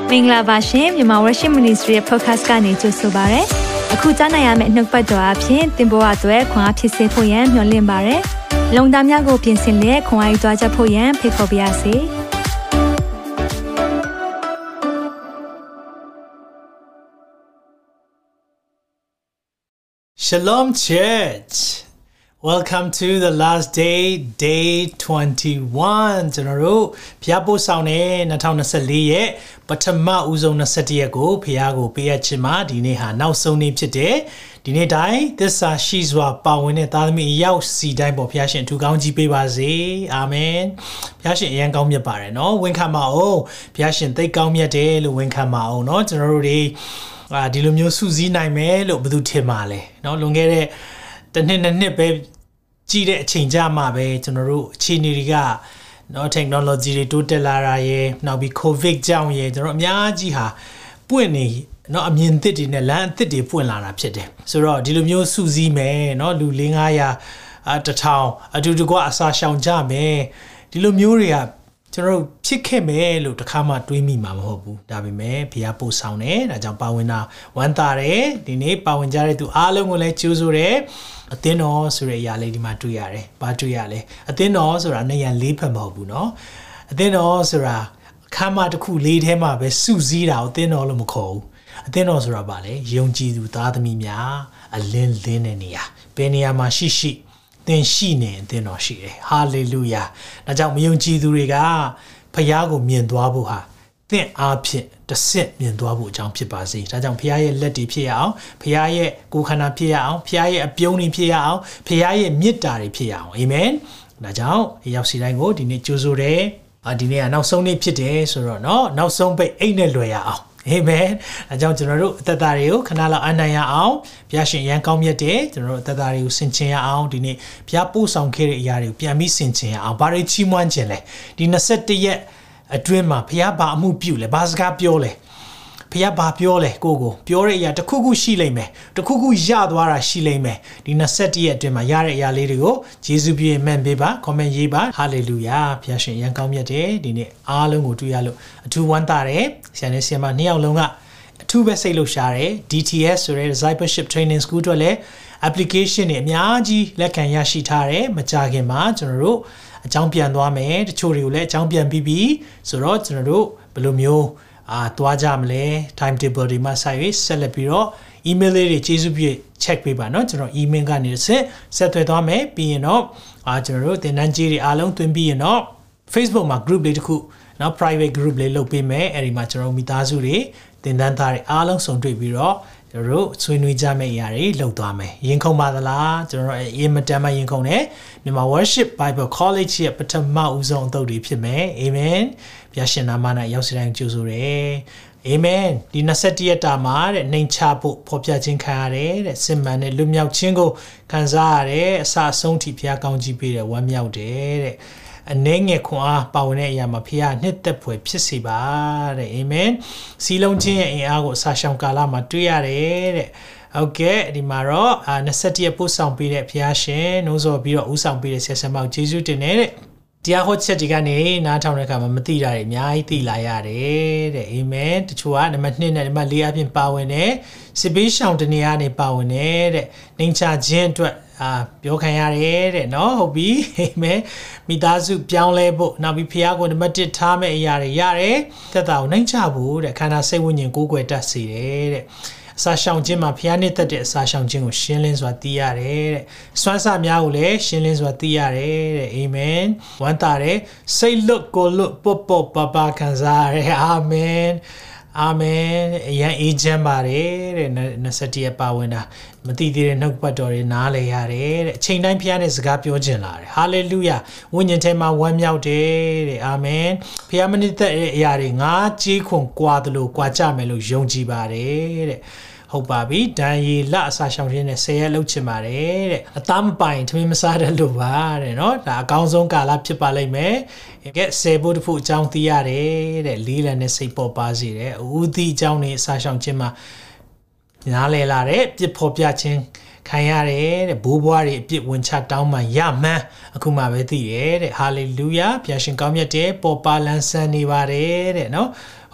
မင်္ဂလာပါရှင်မြန်မာ Worship Ministry ရဲ့ podcast ကနေကြိုဆိုပါရစေ။အခုကြားနိုင်ရမယ့်နှုတ်ပတ်တော်အဖြစ်သင်ပေါ်အပ်ွယ်ခွန်အားဖြစ်စေဖို့ယံမျှဝင့်ပါရစေ။လုံသားများကိုပြင်ဆင်လက်ခွန်အားယူကြားချက်ဖို့ယံဖိတ်ခေါ်ပါရစေ။ Shalom Church.Welcome to the last day 21 ကျွန်တော်တို့ဖျားပို့ဆောင်တဲ့2024ရဲ့ပထမဦးဆုံး21ရက်ကိုဖျားကိုပေးအပ်ခြင်းမှာဒီနေ့ဟာနောက်ဆုံးနေ့ဖြစ်တယ်ဒီနေ့တိုင်းသစ္စာရှိစွာပါဝင်တဲ့သားသမီးအယောက်စီတိုင်းပေါ်ဖျားရှင်ထူကောင်းကြီးပေးပါစေအာမင်ဖျားရှင်အရန်ကောင်းမြတ်ပါတယ်เนาะဝန်ခံပါအောင်ဖျားရှင်သိကောင်းမြတ်တယ်လို့ဝန်ခံပါအောင်เนาะကျွန်တော်တို့တွေဒီလိုမျိုးစုစည်းနိုင်မယ်လို့ဘယ်သူထင်ပါလဲเนาะလွန်ခဲ့တဲ့တစ်နှစ်ပဲကြည့်တဲ့အချိန်ကြမှာပဲကျွန်တော်တို့အခြေအနေတွေကเนาะ technology တွေတိုးတက်လာတာရယ်နောက်ပြီး covid ကြောင့်ရယ်ကျွန်တော်အများကြီးဟာပွင့်နေเนาะအမြင်သစ်တွေနဲ့လမ်းအသစ်တွေပွင့်လာတာဖြစ်တယ်ဆိုတော့ဒီလိုမျိုးစုစည်းမယ်เนาะလူ400-500 1000အတူတကွအစာရှောင်ကြမယ်ဒီလိုမျိုးတွေကကျွန်တော်တို့ဖြစ်ခဲ့မယ်လို့တခါမှတွေးမိမှာမဟုတ်ဘူးဒါပေမဲ့ဘုရားပို့ဆောင်တယ်ဒါကြောင့်ပါဝင်တာဝမ်းသာတယ်ဒီနေ့ပါဝင်ကြတဲ့သူအားလုံးကိုလည်းကြိုးဆိုတယ်အသင်းတော်ဆိုတဲ့အရာလေးဒီမှာတွေ့ရတယ်။ဘာတွေ့ရလဲ။အသင်းတော်ဆိုတာနေရန်လေးဖက်မဟုတ်ဘူးเนาะ။အသင်းတော်ဆိုတာအခမ်းအနားတစ်ခုလေးထဲမှာပဲစုစည်းတာကိုအသင်းတော်လို့မခေါ်ဘူး။အသင်းတော်ဆိုတာဗာလေယုံကြည်သူသားသမီးများအလင်းတဲ့နေရာ။ဘယ်နေရာမှာရှိသင်ရှိနေအသင်းတော်ရှိတယ်။ဟာလေလုယာ။ဒါကြောင့်မယုံကြည်သူတွေကဖခင်ကိုမြင်သွားဖို့ဟာသင်အားဖြင့်တစ်ဆင့်မြင်သွားဖို့အကြောင်းဖြစ်ပါစေ။ဒါကြောင့်ဖခင်ရဲ့လက်တွေဖြစ်ရအောင်ဖခင်ရဲ့ကိုယ်ခန္ဓာဖြစ်ရအောင်ဖခင်ရဲ့အပြုံးတွေဖြစ်ရအောင်ဖခင်ရဲ့မေတ္တာတွေဖြစ်ရအောင်အာမင်။ဒါကြောင့်အရောက်စီတိုင်းကိုဒီနေ့ကြိုးဆိုတယ်။ဒီနေ့ကနောက်ဆုံးနေ့ဖြစ်တယ်ဆိုတော့เนาะနောက်ဆုံးပိတ်အိတ်နဲ့လွယ်ရအောင်အာမင်။ဒါကြောင့်ကျွန်တော်တို့အသက်တာတွေကိုခဏလောက်အနိုင်ရအောင်ဘုရားရှင်ရန်ကောင်းမြတ်တယ်ကျွန်တော်တို့အသက်တာတွေကိုဆင်ခြင်ရအောင်ဒီနေ့ဘုရားပို့ဆောင်ခဲ့တဲ့အရာတွေကိုပြန်ပြီးဆင်ခြင်ရအောင်ဘာတွေချီးမွမ်းခြင်းလဲဒီ21ရက်အတွင်းမှာဖခင်ဘာအမှုပြုလဲဘာစကားပြောလဲဖခင်ဘာပြောလဲကိုပြောတဲ့အရာတစ်ခုခုရှိလိမ့်မယ်တစ်ခုခုရသွားတာရှိလိမ့်မယ်ဒီ21ရက်အတွင်းမှာရတဲ့အရာလေးတွေကိုယေရှုပြည့်မှန်ပေးပါ comment ရေးပါဟာလေလုယာဖခင်ရှင်ရန်ကောင်းမြတ်တယ်ဒီနေ့အားလုံးကိုတွေ့ရလို့အထူးဝမ်းသာတယ်ဆရာနဲ့ဆရာမနှစ်ယောက်လုံးကအထူးပဲစိတ်လှုပ်ရှားတယ် DTS ဆိုတဲ့ Discipleship Training School အတွက်လည်း application တွေအများကြီးလက်ခံရရှိထားတယ်မကြခင်မှာကျွန်တော်တို့အကြောင်းပြန်သွားမယ်တချို့တွေကိုလည်းအကြောင်းပြန်ပြီးပြီဆိုတော့ကျွန်တော်တို့ဘယ်လိုမျိုးသွားကြမလဲ timetable တွေမှာဆက်ပြီးဆက်လက်ပြီးတော့ email လေးတွေကျေးဇူးပြု check ပေးပါเนาะကျွန်တော် email ကနေဆက်သွယ်သွားမယ်ပြီးရင်တော့ကျွန်တော်တို့သင်တန်းကြီးတွေအားလုံးသွင်းပြီးရင်တော့ Facebook မှာ group လေးတစ်ခုเนาะ private group လေးလုပ်ပေးမယ်အဲဒီမှာကျွန်တော်မိသားစုတွေသင်တန်းသားတွေအားလုံးစုံတွေ့ပြီးတော့ကျွန်တော်တို့ဆွေးနွေးကြမယ့်အရာတွေလုပ်သွားမယ်ရင်ခုန်ပါသလားကျွန်တော်တို့အင်မတန်မှရင်ခုန်တယ်မြန်မာ Worship Bible College ရဲ့ပထမဦးဆုံးအသုတ်တွေဖြစ်မယ်အာမင်ဘုရားရှင်နာမ၌ရောက်စီတိုင်းကြိုဆိုတယ်အာမင်ဒီ21ရက်တာမှာတဲ့နှိမ်ချဖို့ဖော်ပြခြင်းခံရတယ်တဲ့စစ်မှန်တဲ့လွတ်မြောက်ခြင်းကိုခံစားရတဲ့အစအဆုံးထိဘုရားကောင်းကြီးပေးတယ်ဝမ်းမြောက်တယ်တဲ့အနည်းငယ်ခွန်အားပါဝင်တဲ့အရာမှာဖခင်နှစ်သက်ဖွယ်ဖြစ်စေပါတဲ့အာမင်စီလုံးခြင်းရဲ့အင်အားကိုအစာရှောင်ကာလမှာတွေ့ရတယ်တဲ့ဟုတ်ကဲ့ဒီမှာတော့21ရက်ပို့ဆောင်ပေးတဲ့ဖခင်ရှင်နှိုးဆော်ပြီးတော့ဦးဆောင်ပေးတဲ့ဆရာဆရာမောက်ယေရှုတင်တဲ့တရားဟောချက်တွေကနေနားထောင်တဲ့အခါမှာမသိတာတွေအများကြီးသိလာရတယ်တဲ့အာမင်တချို့ကနံပါတ်2နဲ့နံပါတ်4အပြင်ပါဝင်တယ်စစ်ပေးရှောင်တနေရာနေပါဝင်တယ်တဲ့နှိမ်ချခြင်းအတွက်ပြောခံရတယ်တဲ့เนาะဟုတ်ပြီအာမင်မိသားစုပြောင်းလဲဖို့နောက်ပြီးဖခင်ကိုနံပါတ်1ထားမဲ့အရာတွေရတယ်သက်တာကိုနှိမ်ချဖို့တဲ့ခန္ဓာစိတ်ဝိညာဉ်ကိုယ်ွယ်တတ်စေတယ်တဲ့အစာရှောင်ခြင်းမှာဖခင်နဲ့တက်တဲ့အစာရှောင်ခြင်းကိုရှင်းလင်းစွာသိရတယ်တဲ့စွမ်းစများကိုလည်းရှင်းလင်းစွာသိရတယ်တဲ့အာမင်ဝမ်းသာတယ်စိတ်လွတ်ကိုလွတ်ပုတ်ပခံစားရတယ်အာမင်အာမင်အရင်အေဂျင့်ပါတယ်တဲ့21ရက်ပါဝင်တာမသိသေးတဲ့နှုတ်ပတ်တော်တွေနားလည်ရတယ်တဲ့အချိန်တိုင်းဖခင်နဲ့စကားပြောခြင်းလာတယ်ဟာလေလုယာဝိညာဉ်ထဲမှာဝမ်းမြောက်တယ်တဲ့အာမင်ဖခင်မနစ်တဲ့အရာတွေငါကြေးခွန်ကွာတယ်လို့ကွာကြမယ်လို့ယုံကြည်ပါတယ်တဲ့ဟုတ်ပါပြီဒန်ရီလအစာရှောင်ခြင်းနဲ့10ရက်လောက်ချင်ပါတယ်တဲ့အသားမပိုင်ထမင်းမစားတဲ့လို့ပါတဲ့เนาะဒါအကောင်းဆုံးကာလဖြစ်ပါလိမ့်မယ်ကဲ10ဘုတ်တစ်ခုအကြောင်းသိရတယ်တဲ့လေးလံနဲ့စိတ်ပေါ်ပါစေတဲ့ဦးသီးအကြောင်းနဲ့အစာရှောင်ခြင်းမှာနားလည်လာတဲ့ပြစ်ဖော်ပြခြင်းခံရတယ်တဲ့ဘိုးဘွားတွေအပြစ်ဝင်ချတောင်းမှရမှန်းအခုမှပဲသိတယ်တဲ့ဟာလေလုယာဘုရားရှင်ကောင်းမြတ်တယ်ပေါ်ပါလန်းဆန်းနေပါတယ်တဲ့နော်ဟ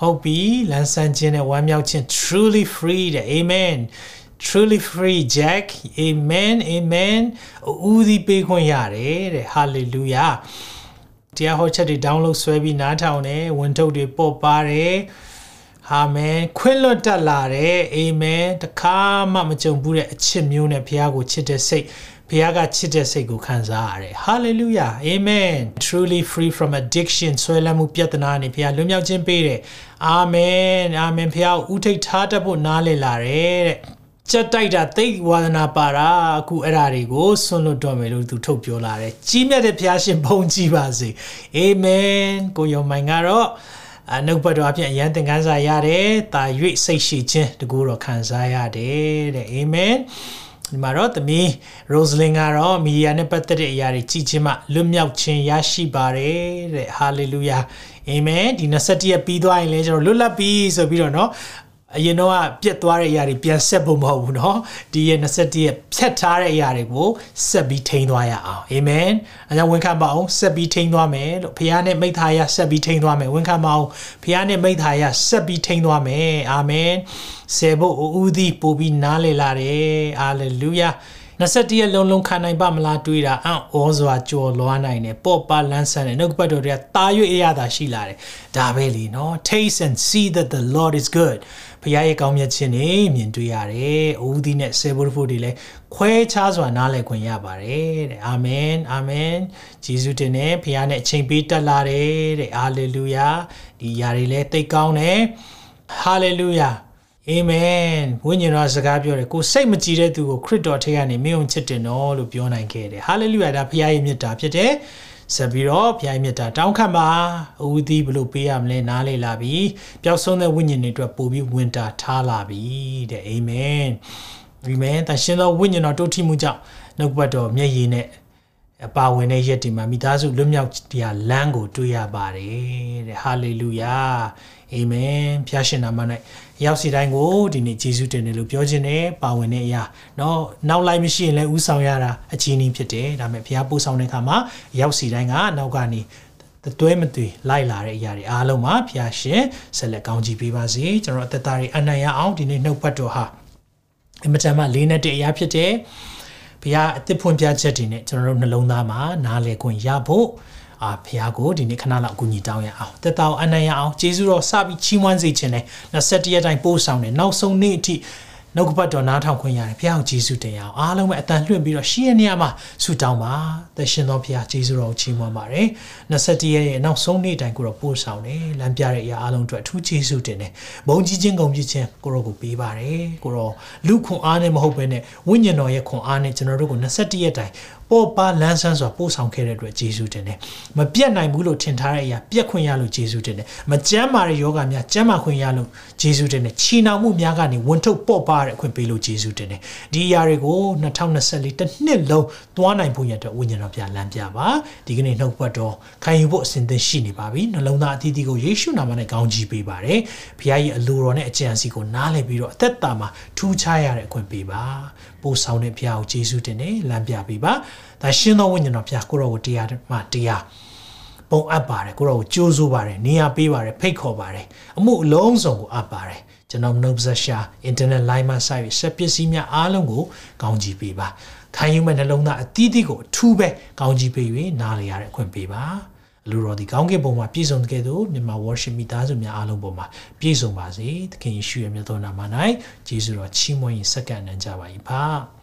ဟုတ်ပြီလန်းဆန်းခြင်းနဲ့ဝမ်းမြောက်ခြင်း truly free တဲ့ amen truly free Jack amen amen ဦးဒီပေးခွင့်ရတယ်တဲ့ hallelujah တရားဟောချက်တွေ download ဆွဲပြီးနားထောင်တယ်ဝန်ထုတ်တွေပေါ်ပါတယ်အာမင်ခွင့်လွတ်တတ်လာတယ်အာမင်တခါမှမကြုံဘူးတဲ့အချစ်မျိုးနဲ့ဘုရားကိုချစ်တဲ့စိတ်ဘုရားကချစ်တဲ့စိတ်ကိုခံစားရတယ် hallelujah amen truly free from addiction ဆွဲလမ်းမှုပြဿနာနဲ့ဘုရားလွတ်မြောက်ခြင်းပေးတယ်အာမင်အာမင်ဘုရားကိုဥထိတ်ထားတတ်ဖို့နားလည်လာတယ်တဲ့ကြက်တိုက်တာသိဝါဒနာပါတာအခုအဲ့ဓာတွေကိုဆွန့်လွတ်တော့မယ်လို့သူထုတ်ပြောလာတယ်ကြီးမြတ်တဲ့ဘုရားရှင်ဘုန်းကြီးပါစေအာမင်ကိုယောမိုင်ကတော့နှုတ်ပတ်တော်အပြင်အယံသင်ခန်းစာရတယ်တာ၍စိတ်ရှိခြင်းတကူတော့ခံစားရတယ်တဲ့အာမင်ဒီမှာတော့သမီး Rosalind ကတော့မီဒီယာနဲ့ပတ်သက်တဲ့အရာတွေကြည်ချင်းမှလွတ်မြောက်ခြင်းရရှိပါတယ်တဲ့ hallelujah amen ဒီ21ရက်ပြီးသွားရင်လည်းကျွန်တော်လွတ်လပ်ပြီဆိုပြီးတော့เนาะအရင်တော့ပြက်သွားတဲ့အရာတွေပြန်ဆက်ဖို့မဟုတ်ဘူးเนาะဒီရဲ့21ရက်ဖြတ်ထားတဲ့အရာတွေကိုဆက်ပြီးထိန်းသွားရအောင်အာမင်အဲကြောင့်ဝန်ခံပါအောင်ဆက်ပြီးထိန်းသွားမယ်လို့ဘုရားနဲ့မိသားရဆက်ပြီးထိန်းသွားမယ်ဝန်ခံပါအောင်ဘုရားနဲ့မိသားရဆက်ပြီးထိန်းသွားမယ်အာမင်ဆေဖို့ဦးသည်ပို့ပြီးနားလေလာတယ်ဟာလေလုယာ21ရက်လုံးခံနိုင်ပါမလားတွေးတာဩစွာကြော်လွားနိုင်တယ်ပေါ့ပါလန်းဆန်းတယ်နှုတ်ပတ်တော်တွေကတာ၍အရသာရှိလာတယ်ဒါပဲလीเนาะ taste and see that the Lord is good ဘုရားရဲ့ကောင်းမြတ်ခြင်းနေမြင်တွေ့ရတယ်ဦးသည်နဲ့ဆေဖို့ဖို့တွေလည်းခွဲခြားစွာနားလည်ခွင့်ရပါတယ်တဲ့အာမင်အာမင်ဂျေဇုတင်နဲ့ဘုရားနဲ့အချိန်ပေးတက်လာတယ်တဲ့ဟာလေလုယာဒီຢာတွေလည်းသိကောင်းတယ်ဟာလေလုယာအာမင်ဝိညာဉ်တော်စကားပြောတယ်ကိုစိတ်မကြည်တဲ့သူကိုခရစ်တော်ထဲကနေမင်းုံချစ်တယ်နော်လို့ပြောနိုင်ခဲ့တယ်ဟာလေလုယာဒါဘုရားရဲ့မြတ်တာဖြစ်တယ်ဆက်ပြီးတော့ဘုရားရဲ့မြတ်တာတောင်းခံပါဦးသည်ဘလို့ပေးရမလဲနားလေလာပြီပျောက်ဆုံးတဲ့ဝိညာဉ်တွေအတွက်ပို့ပြီးဝင်တာထားလာပြီတဲ့အာမင်အာမင်တန်ရှင်သောဝိညာဉ်တော်တိုးထီမှုကြောင့်နှုတ်ပတ်တော်မျက်ရည်နဲ့အပါဝင်တဲ့ရက်ဒီမှာမိသားစုလွတ်မြောက်တရားလမ်းကိုတွေ့ရပါတယ်တဲ့ဟာလေလုယာအာမင်ဖျားရှင်နာမ၌ရောက်စီတိုင်းကိုဒီနေ့ယေရှုတင်တယ်လို့ပြောခြင်းနဲ့ပါဝင်တဲ့အရာเนาะနောက်လိုက်မရှိရင်လည်းဥဆောင်ရတာအချင်းကြီးဖြစ်တယ်ဒါပေမဲ့ဘုရားပို့ဆောင်တဲ့အခါမှာရောက်စီတိုင်းကနောက်ကနေတွဲမသွေလိုက်လာတဲ့အရာတွေအားလုံးမှာဘုရားရှင်ဆက်လက်ကောင်းချီးပေးပါစေကျွန်တော်အသက်တာတွေအနံ့ရအောင်ဒီနေ့နှုတ်ပတ်တော်ဟာအမတန်မှလေးနဲ့တဲ့အရာဖြစ်တယ်ဘုရားအသက်ဖွင့်ပြချက်တွေနဲ့ကျွန်တော်တို့နှလုံးသားမှာနားလည်ခွင့်ရဖို့ဘုရားကိုဒီနေ့ခဏလောက်အကူအညီတောင်းရအောင်တက်တောင်းအနံ့ရအောင်ကျေးဇူးတော်စပြီးချီးမွမ်းစေခြင်းနဲ့21ရက်တိုင်းပို့ဆောင်တယ်နောက်ဆုံးနေ့အထိနှုတ်ကပတ်တော်နားထောင်ခွင့်ရတယ်ဘုရားကိုကျေးဇူးတင်ရအောင်အားလုံးပဲအတန်လွှင့်ပြီးတော့ရှိရနေရမှာဆုတောင်းပါသရှင်တော်ဘုရားကျေးဇူးတော်ကိုချီးမွမ်းပါတယ်21ရက်ရဲ့နောက်ဆုံးနေ့တိုင်းကိုတော့ပို့ဆောင်တယ်လမ်းပြတဲ့အရာအားလုံးအတွက်အထူးကျေးဇူးတင်တယ်ဘုန်းကြီးချင်းဂုဏ်ပြုခြင်းကိုရောကိုပေးပါတယ်ကိုရောလူခွန်အားနဲ့မဟုတ်ဘဲနဲ့ဝိညာဉ်တော်ရဲ့ခွန်အားနဲ့ကျွန်တော်တို့ကို21ရက်တိုင်းပေါ်ပါလန်းဆန်းစွာပို့ဆောင်ခဲ့တဲ့အတွက်ယေရှုတင်တယ်မပြတ်နိုင်ဘူးလို့ထင်ထားတဲ့အရာပြတ်ခွင့်ရလို့ယေရှုတင်တယ်မကျမ်းမာတဲ့ယောဂများကျမ်းမာခွင့်ရလို့ယေရှုတင်တယ်ချီနှောင်မှုများကနေဝန်ထုတ်ပေါ်ပါတဲ့အခွင့်ပေးလို့ယေရှုတင်တယ်ဒီအရာတွေကို2024တစ်နှစ်လုံးသွားနိုင်ဖို့ရတဲ့ဝိညာဉ်တော်ပြလမ်းပြပါဒီကနေ့နှုတ်ပတ်တော်ခံယူဖို့အစဉ်သင့်ရှိနေပါပြီနှလုံးသားအသီးသီးကိုယေရှုနာမနဲ့ကောင်းချီးပေးပါတယ်ဘုရားရဲ့အလိုတော်နဲ့အကြံစီကိုနားလည်ပြီးတော့အသက်တာမှာထူးခြားရတဲ့အခွင့်ပေးပါပို့ဆောင်တဲ့ဘုရားကိုယေရှုတင်တယ်လမ်းပြပေးပါဒါရှင်သောဝိညာဉ်တော်ဘုရားကိုရောကိုတရားမှတရားပုံအပ်ပါတယ်ကိုရောကိုကြိုးစိုးပါတယ်နေရာပေးပါတယ်ဖိတ်ခေါ်ပါတယ်အမှုအလုံးစုံကိုအပ်ပါတယ်ကျွန်တော်နှုတ်ဆက်ရှာ internet line မှာစိုက်ပြီးဆက်ပစ္စည်းများအားလုံးကိုကောင်းချီးပေးပါခံယူမဲ့နှလုံးသားအသီးသီးကိုအထူးပဲကောင်းချီးပေး၍နားလည်ရတဲ့အခွင့်ပေးပါအလိုတော်ဒီကောင်းကင်ဘုံမှာပြည့်စုံတဲ့ကဲ့သို့မြန်မာ worship မိသားစုများအားလုံးပေါ်မှာပြည့်စုံပါစေသခင်ယေရှုရဲ့မြတ်သောနာမ၌ယေရှုတော်ချီးမွမ်းရင်စက္ကန့်နှံကြပါ၏ပါ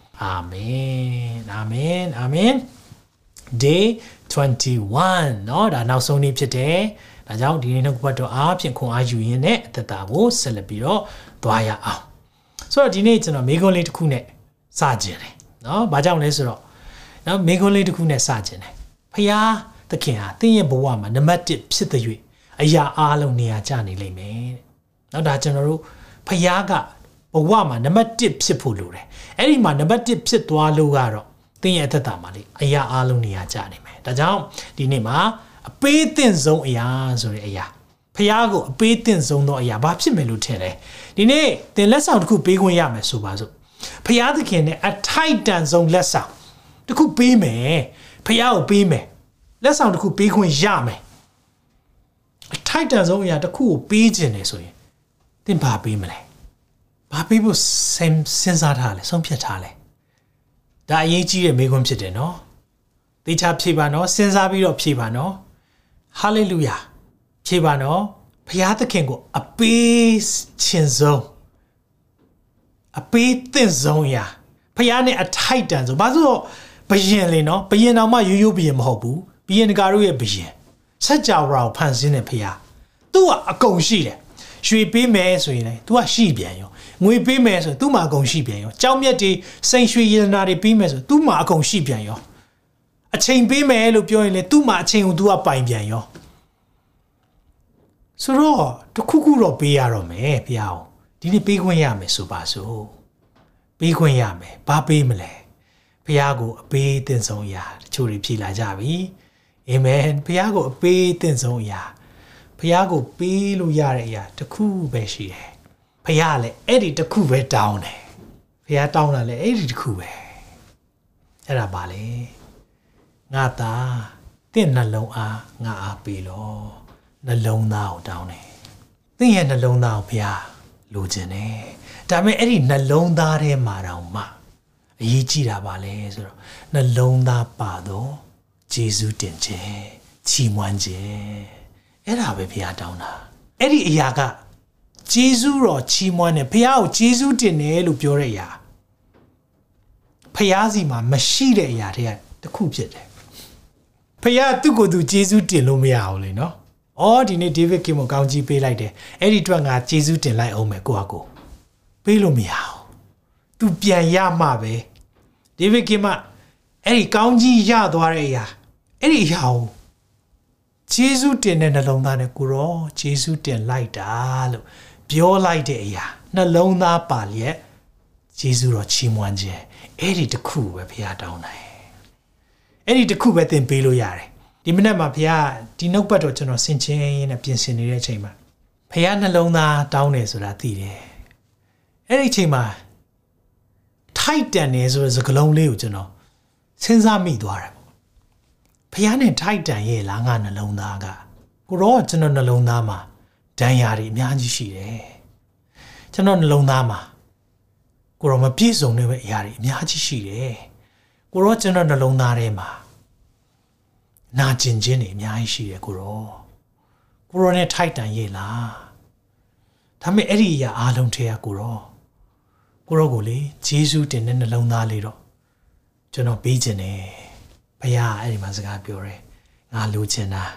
Amen. Amen. Amen. Day 21เนาะဒါနောက်ဆုံးနေ့ဖြစ်တယ်။ဒါကြောင့်ဒီနေ့နှုတ်ပတ်တော်အားဖြင့်ခွန်အားယူရင်းနဲ့အသက်တာကိုဆက်လက်ပြီးတော့သွားရအောင်။ဆိုတော့ဒီနေ့ကျွန်တော်မိဂွန်းလေးတစ်ခုနဲ့စကြင်တယ်เนาะ။ဘာကြောင့်လဲဆိုတော့နော်မိဂွန်းလေးတစ်ခုနဲ့စကြင်တယ်။ဖခင်သခင်ဟာသင်ရဲ့ဘဝမှာနံပါတ်1ဖြစ်တဲ့၍အရာအားလုံးနေရာကျနေလိမ့်မယ်တဲ့။နော်ဒါကျွန်တော်တို့ဖခင်ကဘဝမှာနံပါတ်1ဖြစ်ဖို့လိုတယ်အဲ့ဒီမှာနံပါတ်1ဖြစ်သွားလို့ကတော့သင်ရဲ့အသက်တာမှာလေအရာအားလုံးနေရာကျနေမယ်ဒါကြောင့်ဒီနေ့မှာအပေးသင့်ဆုံးအရာဆိုတဲ့အရာဖခင်ကိုအပေးသင့်ဆုံးသောအရာဘာဖြစ်မယ်လို့ထင်လဲဒီနေ့သင်လက်ဆောင်တစ်ခုပေးခွင့်ရမယ်ဆိုပါစို့ဖခင်သခင်နဲ့အထိုက်တန်ဆုံးလက်ဆောင်တစ်ခုပေးမယ်ဖခင်ကိုပေးမယ်လက်ဆောင်တစ်ခုပေးခွင့်ရမယ်အထိုက်တန်ဆုံးအရာတစ်ခုကိုပေးခြင်းနေဆိုရင်သင်ဘာပေးမလဲဘာပေးဖို့စဉ်းစားထားလဲဆုံးဖြတ်ထားလဲဒါအရေးကြီးတဲ့မေးခွန်းဖြစ်တယ်နော်သေချာဖြေပါနော်စဉ်းစားပြီးတော့ဖြေပါနော်ဟာလေလုယာဖြေပါနော်ဘုရားသခင်ကိုအပေးခြင်းဆုံးအပေးသင့်ဆုံးအရာဘုရားနဲ့အထိုက်တန်ဆုံးဘာလို့ဘယင်လေနော်ဘယင်တော်မှရိုးရိုးဘယင်မဟုတ်ဘူးဘယင်တကာတို့ရဲ့ဘယင်စัจ java ကိုဖန်ဆင်းတဲ့ဘုရားသူ့ကအကုန်ရှိတယ်ရွှေပေးမယ်ဆိုရင်လေ तू ကရှိပြန်ရောငွေပေးမယ်ဆိုရင် तू မှာအကုန်ရှိပြန်ရောကြောင်းမြတ်တွေစိန်ရွှေရတနာတွေပေးမယ်ဆို तू မှာအကုန်ရှိပြန်ရောအချိန်ပေးမယ်လို့ပြောရင်လေ तू မှာအချိန်ကို तू ကပိုင်ပြန်ရောဆိုတော့တခုခုတော့ပေးရတော့မယ်ဘုရားဒီနေ့ပေးခွင့်ရမယ်ဆိုပါစို့ပေးခွင့်ရမယ်ဘာပေးမလဲဘုရားကိုအပေးသင့်ဆုံးအရာတချို့တွေဖြေလာကြပြီအာမင်ဘုရားကိုအပေးသင့်ဆုံးအရာဘုရားကိုပေးလို့ရတဲ့အရာတစ်ခုပဲရှိတယ်ဘုရားလည်းအဲ့ဒီတစ်ခုပဲတောင်းတယ်ဘုရားတောင်းတာလည်းအဲ့ဒီတစ်ခုပဲအဲ့ဒါပါလေငါသာတင့်နှလုံးအားငါအားပေးလို့နှလုံးသားကိုတောင်းတယ်သင်ရဲ့နှလုံးသားကိုဘုရားလိုချင်တယ်ဒါပေမဲ့အဲ့ဒီနှလုံးသားထဲမှာတော့မှအရေးကြီးတာပါလေဆိုတော့နှလုံးသားပါတော့ယေရှုတင်ခြင်းချီးမွမ်းခြင်းအဲ့ဒါပဲဘုရားတောင်းတာအဲ့ဒီအရာကယေရှုတော်ချီးမွမ်းတယ်ဘုရားကိုယေရှုတင်တယ်လို့ပြောတဲ့အရာဘုရားစီမှာမရှိတဲ့အရာတွေကတစ်ခုဖြစ်တယ်ဘုရားသူ့ကိုယ်သူယေရှုတင်လို့မရဘူးလေနော်အော်ဒီနေ့ဒေးဗစ်ကင်ကိုကောင်းကြီးပေးလိုက်တယ်အဲ့ဒီအတွက်ငါယေရှုတင်လိုက်အောင်မယ်ကိုယ့်အကိုပေးလို့မရဘူးသူပြန်ရမှပဲဒေးဗစ်ကင်မအဲ့ဒီကောင်းကြီးရသွားတဲ့အရာအဲ့ဒီအရာကိုယေရှုတင်တဲ့နှလုံးသားနဲ့ကိုရောယေရှုတင်လိုက်တာလို့ပြောလိုက်တဲ့အရာနှလုံးသားပါလျက်ယေရှုတော်ချီးမွမ်းခြင်းအဲ့ဒီတစ်ခုပဲဘုရားတောင်းတယ်အဲ့ဒီတစ်ခုပဲသင်ပေးလို့ရတယ်ဒီမနေ့မှာဘုရားဒီနှုတ်ပတ်တော်ကျွန်တော်ဆင်ခြင်ရင်းနဲ့ပြင်ဆင်နေတဲ့အချိန်မှာဘုရားနှလုံးသားတောင်းတယ်ဆိုတာသိတယ်အဲ့ဒီအချိန်မှာထိုက်တန်တယ်ဆိုတဲ့စကားလုံးလေးကိုကျွန်တော်စဉ်းစားမိသွားတယ်ပေါ့ဘုရားနဲ့ထိုက်တန်ရဲ့လားငါနှလုံးသားကကိုရောကျွန်တော်နှလုံးသားမှာဒဏ်ရာတွေအများကြီးရှိတယ်ကျွန်တော်နှလုံးသားမှာကိုရောမပြည့်စုံတဲ့အရာတွေအများကြီးရှိတယ်ကိုရောကျွန်တော်နှလုံးသားထဲမှာနာကျင်ခြင်းတွေအများကြီးရှိတယ်ကိုရောနဲ့ထိုက်တန်ရဲ့လားဒါပေမဲ့အဲ့ဒီအရာအားလုံးထဲကကိုရောကိုလေယေရှုတင်တဲ့နှလုံးသားလေးတော့ကျွန်တော်ပေးခြင်းတယ်ဘုရားအဲ့ဒီမှာစကားပြောတယ်ငါလိုချင်တာ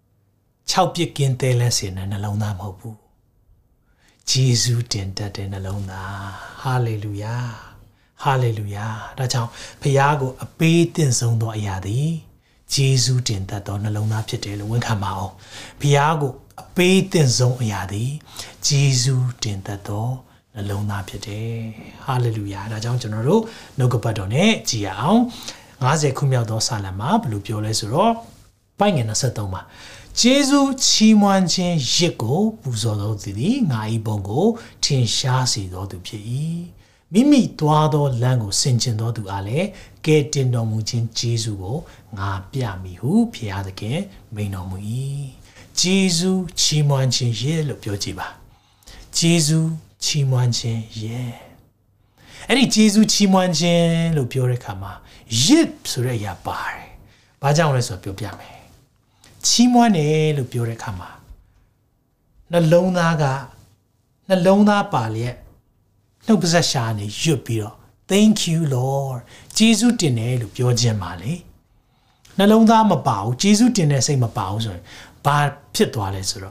6ပြစ်ကင်းသေးလဲစင်တဲ့နှလုံးသားမဟုတ်ဘူးယေရှုတင်တတ်တဲ့နှလုံးသားဟာလေလုယာဟာလေလုယာဒါကြောင့်ဘုရားကိုအပေးသင့်ဆုံးသောအရာသည်ယေရှုတင်တတ်သောနှလုံးသားဖြစ်တယ်လို့ဝန်ခံပါအောင်ဘုရားကိုအပေးသင့်ဆုံးအရာသည်ယေရှုတင်တတ်သောနှလုံးသားဖြစ်တယ်ဟာလေလုယာဒါကြောင့်ကျွန်တော်တို့နှုတ်ကပတ်တော်နဲ့ကြည်ရအောင်50ခုမြောက်သောစာလံမှာဘယ်လိုပြောလဲဆိုတော့ပိုင်ငယ်23မှာယေရှုချီးမွမ်းခြင်းရစ်ကိုပူဇော်တော်သူသည်ငါ၏ဘုံကိုထင်ရှားစေတော်သူဖြစ်၏မိမိသွားသောလမ်းကိုဆင်ခြင်တော်သူအားလည်းကဲတင်တော်မူခြင်းယေရှုကိုငါပြမိဟုဘုရားသခင်မိန်တော်မူ၏ယေရှုချီးမွမ်းခြင်းရစ်လို့ပြောကြည့်ပါယေရှုချီးမွမ်းခြင်းရစ်အဲ့ဒီယေရှုချီးမွမ်းခြင်းလို့ပြောတဲ့အခါမှာရစ်ဆိုတဲ့အရာပါတယ်။ဘာကြောင့်လဲဆိုတော့ပြောပြမယ်။ချီးမွမ်းတယ်လို့ပြောတဲ့အခါမှာနှလုံးသားပါလျက်နှုတ်ပါးရှာနေရွတ်ပြီးတော့ Thank you Lord ယေရှုတင်တယ်လို့ပြောခြင်းပါလေ။နှလုံးသားမပါဘူးယေရှုတင်တဲ့စိတ်မပါဘူးဆိုရင်ဘာဖြစ်သွားလဲဆိုတော့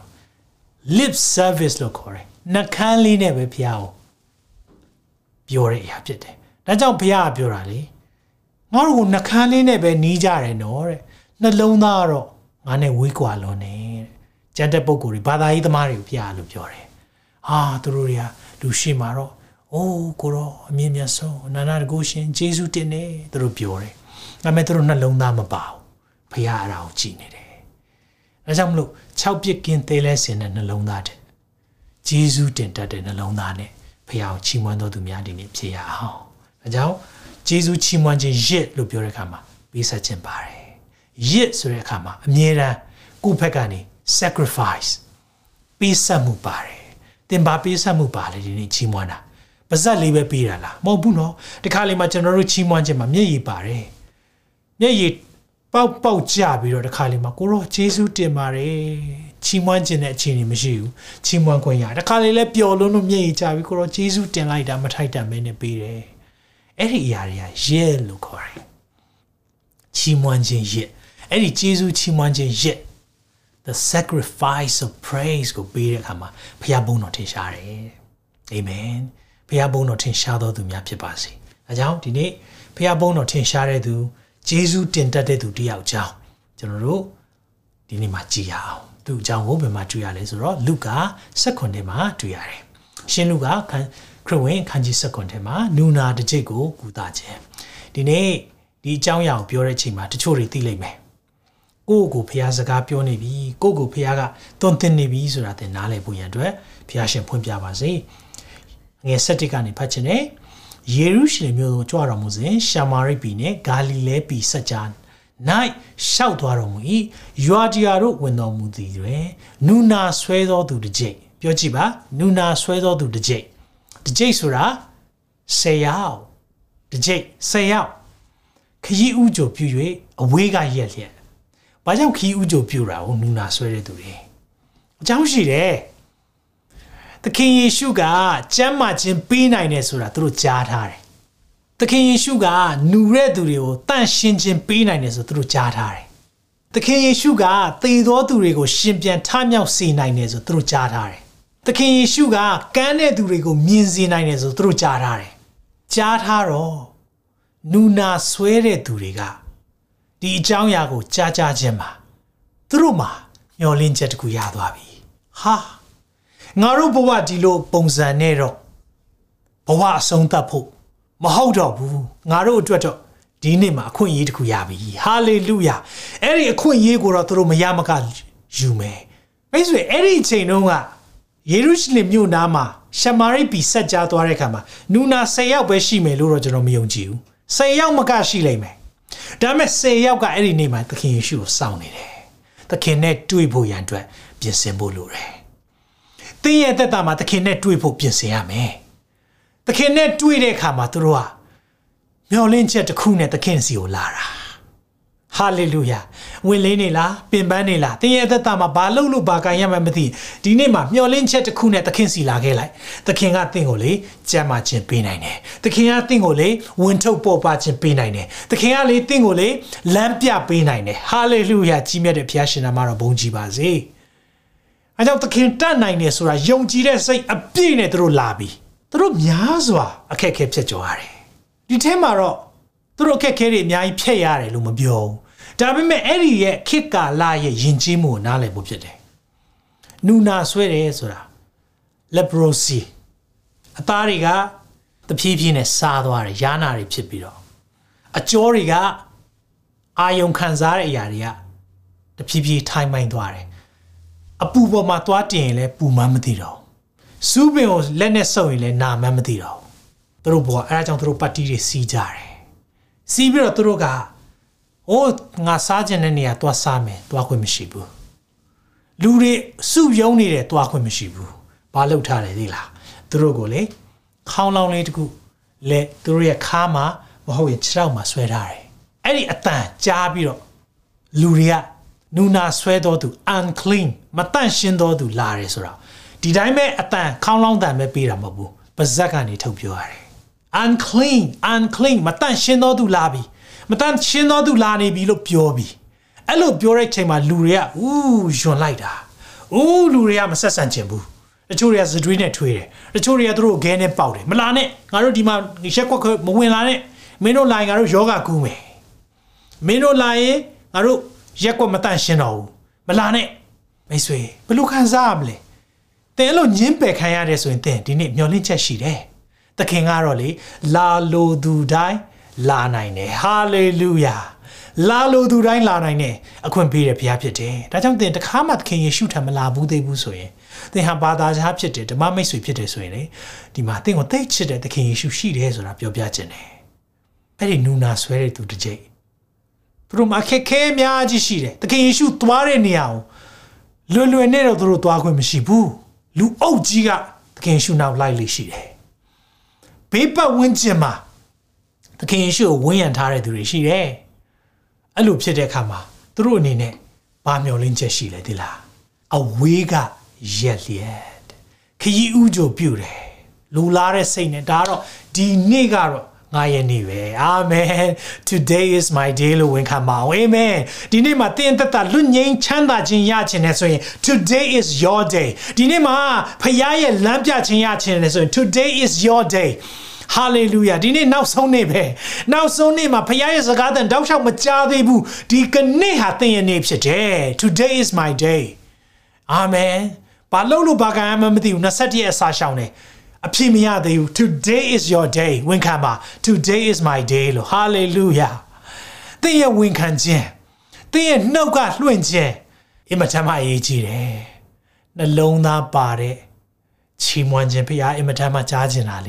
lip service လို့ခေါ်တယ်။နှကမ်းလေးနဲ့ပဲဘုရားကိုပြောတဲ့အရာဖြစ်တယ်။ဒါကြောင့်ဘုရားကပြောတာလေငါတို့ကနှကမ်းလေးနဲ့ပဲနီးကြတယ်နော်တဲ့နှလုံးသားကတော့ငါနဲ့ဝေးကွာလွန်နေတဲ့ကျန်တဲ့ပုံကိုယ်တွေဘာသာရေးသမားတွေကိုပြရလို့ပြောတယ်ဟာသူတို့တွေကလူရှိမှာတော့အိုးကိုရောအမြင့်မြတ်ဆုံးအနန္တတကုရှင်ယေရှုတင်တယ်သူတို့ပြောတယ်ဒါပေမဲ့သူတို့နှလုံးသားမပါဘူးဘုရားအရာကိုကြည်နေတယ်ဒါကြောင့်မလို့6ပြစ်ကင်းသေးလဲစင်တဲ့နှလုံးသားတဲ့ယေရှုတင်တတ်တဲ့နှလုံးသားနဲ့ဘုရားကိုချီးမွမ်းတော်သူများဒီနေ့ဖြစ်ရအောင်ဒါကြောင့်ယေရှုချီးမွမ်းခြင်းရစ်လို့ပြောတဲ့အခါမှာပေးဆက်ခြင်းပါတယ်ရစ်ဆိုတဲ့အခါမှာအမြဲတမ်းကိုယ့်ဘက်ကနေ sacrifice ပေးဆက်မှုပါတယ်သင်ဘာပေးဆက်မှုပါလဲဒီနေ့ချီးမွမ်းတာပါဇက်လေးပဲပေးတာလားမဟုတ်ဘူးနော်ဒီခါလေးမှာကျွန်တော်တို့ချီးမွမ်းခြင်းမှာမျက်ရည်ပါတယ်မျက်ရည်ပေါက်ကြပြီးတော့ဒီခါလေးမှာကိုရောယေရှုတင်ပါတယ်ချီးမွမ်းခြင်းတဲ့အခြေအနေမရှိဘူးချီးမွမ်းခွင့်ရဒီခါလေးလဲပျော်လွန်းလို့မျက်ရည်ကြပြီးကိုရောယေရှုတင်လိုက်တာမထိုက်တန်မဲနဲ့ပေးတယ်အဲ့ဒီအရာတွေကရဲလို့ခေါ်တယ်ချီးမွမ်းခြင်းရဲအဲ့ဒီယေရှုချီးမွမ်းခြင်းရဲ the sacrifice of praise ကိုပေးတဲ့အခါမှာဘုရားဘုန်းတော်ထင်ရှားတယ်အာမင်ဘုရားဘုန်းတော်ထင်ရှားတော်သူများဖြစ်ပါစေ။ဒါကြောင့်ဒီနေ့ဘုရားဘုန်းတော်ထင်ရှားတဲ့သူယေရှုတင်တတ်တဲ့သူတယောက်ကြောင်းကျွန်တော်တို့ဒီနေ့မှာကြည့်ရအောင်။သူ့အကြောင်းကိုဘယ်မှာတွေ့ရလဲဆိုတော့လုကာ16ထဲမှာတွေ့ရတယ်။ရှင်လုကာခရစ်ဝင်ခန်းကြီး16ထဲမှာနူနာတစ်ကြိတ်ကိုကူတာခြင်း။ဒီနေ့ဒီအကြောင်းအရာကိုပြောတဲ့အချိန်မှာတချို့တွေသိလိမ့်မယ်။ကိုယ့်ကိုဘုရားစကားပြောနေပြီ။ကိုယ့်ကိုဘုရားကသွန်သင်နေပြီဆိုတာသင်နားလည်ဖို့ရန်အတွက်ဘုရားရှင်ဖွင့်ပြပါစေ။ငယ်7ကနေဖတ်ချင်တယ်ယေရုရှလင်မြို့သို့ကြွတော်မူစဉ်ရှာမာရိပြည်နှင့်ဂါလိလဲပြည်ဆက်ကြား၌ရှောက်သွားတော်မူ၏ယွာဒီယာတို့ဝင်တော်မူသည်တွင်နူနာဆွဲသောသူတစ်ကြိမ်ပြောကြည့်ပါနူနာဆွဲသောသူတစ်ကြိမ်ဆိုတာ10ယောက်တစ်ကြိမ်10ယောက်ခရီးဥကြိုပြု၍အဝေးကရက်လျက်ဘာကြောင့်ခရီးဥကြိုပြုတာကိုနူနာဆွဲတဲ့သူတွေအကြောင်းရှိတယ်သခင်ယေရှုကကျမ်းမာခြင်းပေးနိုင်တယ်ဆိုတာသူတို့ကြားထားတယ်။သခင်ယေရှုကနူတဲ့သူတွေကိုတန့်ရှင်းခြင်းပေးနိုင်တယ်ဆိုသူတို့ကြားထားတယ်။သခင်ယေရှုကသေသောသူတွေကိုရှင်ပြန်ထမြောက်စေနိုင်တယ်ဆိုသူတို့ကြားထားတယ်။သခင်ယေရှုကကမ်းတဲ့သူတွေကိုမြင်စေနိုင်တယ်ဆိုသူတို့ကြားထားတယ်။ကြားထားတော့နူနာဆွဲတဲ့သူတွေကဒီအကြောင်းအရာကိုကြားခြင်းမှာသူတို့မှာမျှော်လင့်ချက်တစ်ခုရသွားပြီ။ဟာငါတို့ဘဝဒီလိုပုံစံနဲ့တော့ဘဝအဆုံးသတ်ဖို့မဟုတ်တော့ဘူးငါတို့အတွက်တော့ဒီနေ့မှာအခွင့်အရေးတစ်ခုရပြီဟာလေလုယာအဲ့ဒီအခွင့်အရေးကိုတော့သူတို့မရမကယူမယ်မိတ်ဆွေအဲ့ဒီအချိန်တုန်းကယေရုရှလင်မြို့နားမှာရှမာရိပြည်ဆက်ကြားသွားတဲ့အခါမှာနူနာ10ယောက်ပဲရှိမယ်လို့တော့ကျွန်တော်မယုံကြည်ဘူး10ယောက်မကရှိလိမ့်မယ်ဒါပေမဲ့10ယောက်ကအဲ့ဒီနေ့မှာသခင်ယေရှုကိုစောင့်နေတယ်သခင်နဲ့တွေ့ဖို့ရန်အတွက်ပြင်ဆင်ဖို့လိုတယ်သင်ရဲ့သက်တာမှာသခင်နဲ့တွေ့ဖို့ပြင်ဆင်ရမယ်။သခင်နဲ့တွေ့တဲ့အခါမှာသူတို့ဟာမျှော်လင့်ချက်တစ်ခုနဲ့သခင်စီကိုလာတာ။ဟာလေလုယာ။ဝင်လေးနေလားပင်ပန်းနေလားသင်ရဲ့သက်တာမှာဘာလုပ်လို့ဘာကံရမှမသိဒီနေ့မှာမျှော်လင့်ချက်တစ်ခုနဲ့သခင်စီလာခဲ့လိုက်။သခင်ကသင်ကိုလေကြမ်းမာခြင်းပေးနိုင်တယ်။သခင်ကသင်ကိုလေဝင်ထုတ်ပေါ်ပါခြင်းပေးနိုင်တယ်။သခင်ကလေသင်ကိုလေလမ်းပြပေးနိုင်တယ်။ဟာလေလုယာကြီးမြတ်တဲ့ဘုရားရှင်နာမတော်ဘုန်းကြီးပါစေ။အဲကြောင့်သခင်တတ်နိုင်တယ်ဆိုတာယုံကြည်တဲ့စိတ်အပြည့်နဲ့သူတို့လာပြီသူတို့များစွာအခက်အခဲဖြစ်ကြရတယ်ဒီထဲမှာတော့သူတို့အခက်အခဲတွေအများကြီးဖြစ်ရတယ်လို့မပြောဘူးဒါပေမဲ့အဲ့ဒီရဲ့ခေတ်ကာလရဲ့ယဉ်ကျေးမှုကိုနားလည်ဖို့ဖြစ်တယ်နူနာဆွဲတယ်ဆိုတာ leprosy အသားတွေကတဖြည်းဖြည်းနဲ့စားသွားတယ်ယားနာတွေဖြစ်ပြီးတော့အကြောတွေကအာယုံခံစားတဲ့အရာတွေကတဖြည်းဖြည်းထိုင်မိုင်းသွားတယ်အပူပေါ်မှာသွားတင်ရင်လည်းပူမှန်းမသိတော့စူးပင်ကိုလက်နဲ့ဆုပ်ရင်လည်းနာမှန်းမသိတော့သူတို့ဘောအဲဒါကြောင့်သူတို့ပတ်တီးတွေစီးကြတယ်စီးပြီးတော့သူတို့ကအိုးငါစားခြင်းတဲ့နေရာသွားစားမယ်သွားခွင့်မရှိဘူးလူတွေစုယုံနေတယ်သွားခွင့်မရှိဘူးဘာလုပ်ထားလဲသိလားသူတို့ကိုလေခေါင်းလောင်းလေးတခုလဲသူတို့ရဲ့ခါမှာမဟုတ်ရင်ခြေထောက်မှာဆွဲထားတယ်အဲ့ဒီအတန်ကြားပြီးတော့လူတွေကနူနာဆွဲတော်သူ unclean မတန့်ရှင်းတော်သူလာတယ်ဆိုတော့ဒီတိုင်းပဲအတန်ခေါင်းလောင်းတန်ပဲပေးတာမဟုတ်ဘူးပါဇက်ကနေထုတ်ပြောရတယ် unclean မတန့်ရှင်းတော်သူလာပြီမတန့်ရှင်းတော်သူလာနေပြီလို့ပြောပြီအဲ့လိုပြောတဲ့အချိန်မှာလူတွေကယွန်လိုက်တာလူတွေကမဆက်ဆံချင်ဘူးတချို့တွေကစတွေးနဲ့ထွေးတယ်တချို့တွေကသူတို့ဂဲနဲ့ပေါက်တယ်မလာနဲ့ငါတို့ဒီမှာရက်ကွက်မဝင်လာနဲ့မင်းတို့လာရင်ငါတို့ယောဂကူးမယ်မင်းတို့လာရင်ငါတို့ရက်ကွက်မတန့်ရှင်းတော့ဘူးမလာနဲ့မိတ်ဆွေဘယ်လိုခံစားရမလဲတင်လို့ညင်းပယ်ခံရတယ်ဆိုရင်တင်ဒီနေ့မျောလင့်ချက်ရှိတယ်သခင်ကတော့လေလာလိုသူတိုင်းလာနိုင်တယ်ဟာလေလုယာလာလိုသူတိုင်းလာနိုင်တယ်အခွင့်ပေးတဲ့ဘုရားဖြစ်တယ်ဒါကြောင့်တင်တခါမှသခင်ယေရှုထံမလာဘူးသေးဘူးဆိုရင်သင်ဟာဘာသာခြားဖြစ်တယ်ဓမ္မမိတ်ဆွေဖြစ်တယ်ဆိုရင်လေဒီမှာသင်ကိုသိချစ်တဲ့သခင်ယေရှုရှိတယ်ဆိုတာပြောပြခြင်းတယ်အဲ့ဒီနူနာဆွဲတဲ့သူတစ်ကြိမ်သူတို့မှာခက်ခဲများကြီးရှိတယ်သခင်ယေရှုသွားတဲ့နေရာကိုလွယ်နဲ့တော့သူတို့သွားခွင့်မရှိဘူးလူအုပ်ကြီးကသခင်ယေရှုနောက်လိုက်လေရှိတယ်ဘေးပတ်ဝန်းကျင်မှာသခင်ယေရှုကိုဝန်းရံထားတဲ့သူတွေရှိတယ်အဲ့လိုဖြစ်တဲ့အခါမှာသူတို့အနေနဲ့ဘာမျှော်လင့်ချက်ရှိလဲဒီလားအဝေးကရက်လျက်ခရီးဥကြိုပြုတယ်လူလာတဲ့စိတ်နဲ့ဒါတော့ဒီနေ့ကတော့ငါရဲ့နေ့ပဲအာမင် today is my day လို့ဝန်ခံပါအာမင်ဒီနေ့မှာသင်သက်တာလွတ်ငြိမ်းချမ်းသာခြင်းရခြင်းနဲ့ဆိုရင် today is your day ဒီနေ့မှာဖခင်ရဲ့လမ်းပြခြင်းရခြင်းနဲ့ဆိုရင် today is your day hallelujah ဒီနေ့နောက်ဆုံးနေ့ပဲနောက်ဆုံးနေ့မှာဖခင်ရဲ့စကားသံတောက်လျှောက်မကြားသေးဘူးဒီကနေ့ဟာသင်ရဲ့နေ့ဖြစ်တယ် today is my day အာမင်ဘာလို့ဘာကံမှမသိဘူး21ရက်အစာရှောင်းတယ်အဖြစ်မရသေးဘူး today is your day ဝန်ခံပါ today is my day လို့ hallelujah သင်ရဲ့ဝန်ခံခြင်းသင်ရဲ့နှုတ်ကလွှင့်ခြင်းအင်မတန်မှအရေးကြီးတယ်နှလုံးသားပါတဲ့ချီးမွမ်းခြင်းဖခင်အင်မတန်မှကြားခြင်းလားလေ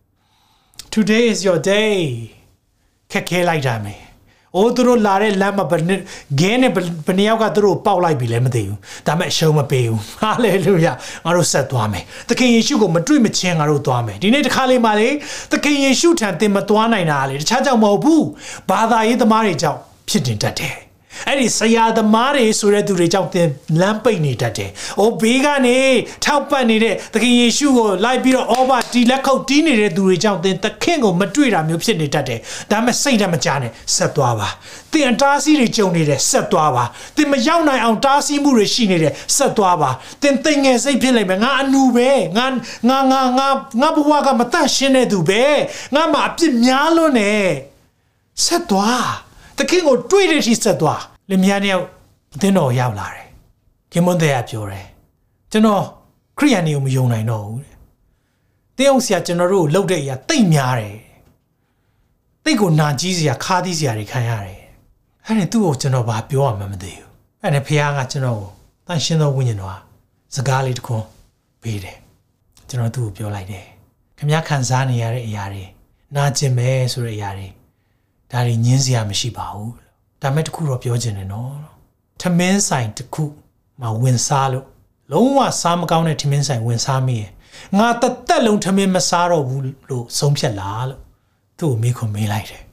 today is your day ခက်ခဲလိုက်တာမယ်အိုးသူတို့လာတဲ့လမ်းမှာဂဲနဲ့ဘယ်နှယောက်ကသူတို့ပေါက်လိုက်ပြီလဲမသိဘူးဒါပေမဲ့အရှုံးမပေးဘူးဟာလေလုယာငါတို့ဆက်သွားမယ်သခင်ယေရှုကိုမတွေ့မချင်းငါတို့သွားမယ်ဒီနေ့တစ်ခါလေးမှလေသခင်ယေရှုထံသင်မသွားနိုင်တာလေတခြားကြောင့်မဟုတ်ဘူးဘာသာရေးသမားတွေကြောင့်ဖြစ်တင်တတ်တယ်အဲ့ဒီဆရာသမားတွေဆိုတဲ့သူတွေကြောင့်သင်လမ်းပိတ်နေတတ်တယ်။အိုးဘေးကနေထောက်ပတ်နေတဲ့သခင်ယေရှုကိုလိုက်ပြီးတော့အော်ဘာတီလက်ခုပ်တီးနေတဲ့သူတွေကြောင့်သင်သခင်ကိုမတွေ့တာမျိုးဖြစ်နေတတ်တယ်။ဒါပေမဲ့စိတ်ဓာတ်မကြနဲ့ဆက်သွားပါ။သင်အတားဆီးတွေကြုံနေတယ်ဆက်သွားပါ။သင်မရောက်နိုင်အောင်တားဆီးမှုတွေရှိနေတယ်ဆက်သွားပါ။သင်သိငယ်စိတ်ဖြစ်လိမ့်မယ်။ငါအနူပဲ။ငါဘဝကမတန့်ရှင်းတဲ့သူပဲ။ငါမှအပြစ်များလွန်းနေ။ဆက်သွား။သခင်ကိုတွေ့တဲ့ထိဆက်သွားလင်မယားနှစ်ယောက်အသင်းတော်ရောက်လာတယ်ခင်မွန်းတဲ့ကပြောတယ်ကျွန်တော်ခရိယန်တွေကိုမယုံနိုင်တော့ဘူးတဲ့တင်းအောင်ဆရာကျွန်တော်တို့လှုပ်တဲ့အရာတိတ်များတယ်တိတ်ကိုနာကြီးစရာခါးသီးစရာတွေခံရတယ်အဲ့ဒါသူ့ကိုကျွန်တော်ဘာပြောရမှမသိဘူးအဲ့ဒါဖခင်ကကျွန်တော်ကိုတန်ရှင်းသောဝိညာဉ်တော်စကားလေးတစ်ခွန်းပေးတယ်ကျွန်တော်သူ့ကိုပြောလိုက်တယ်ခင်ဗျားခံစားနေရတဲ့အရာတွေနာကျင်မယ်ဆိုတဲ့အရာတွေဒါတွေညင်းစရာမရှိပါဘူးဒါမဲ့တခုတော့ပြောချင်တယ်နော်ထမင်းဆိုင်တခုမှာဝင်စားလို့လုံးဝစားမကောင်းတဲ့ထမင်းဆိုင်ဝင်စားမိရင်ငါတသက်လုံးထမင်းမစားတော့ဘူးလို့ဆုံးဖြတ်လားလို့သူ့ကိုမေးခွန်းမေးလိုက်တယ်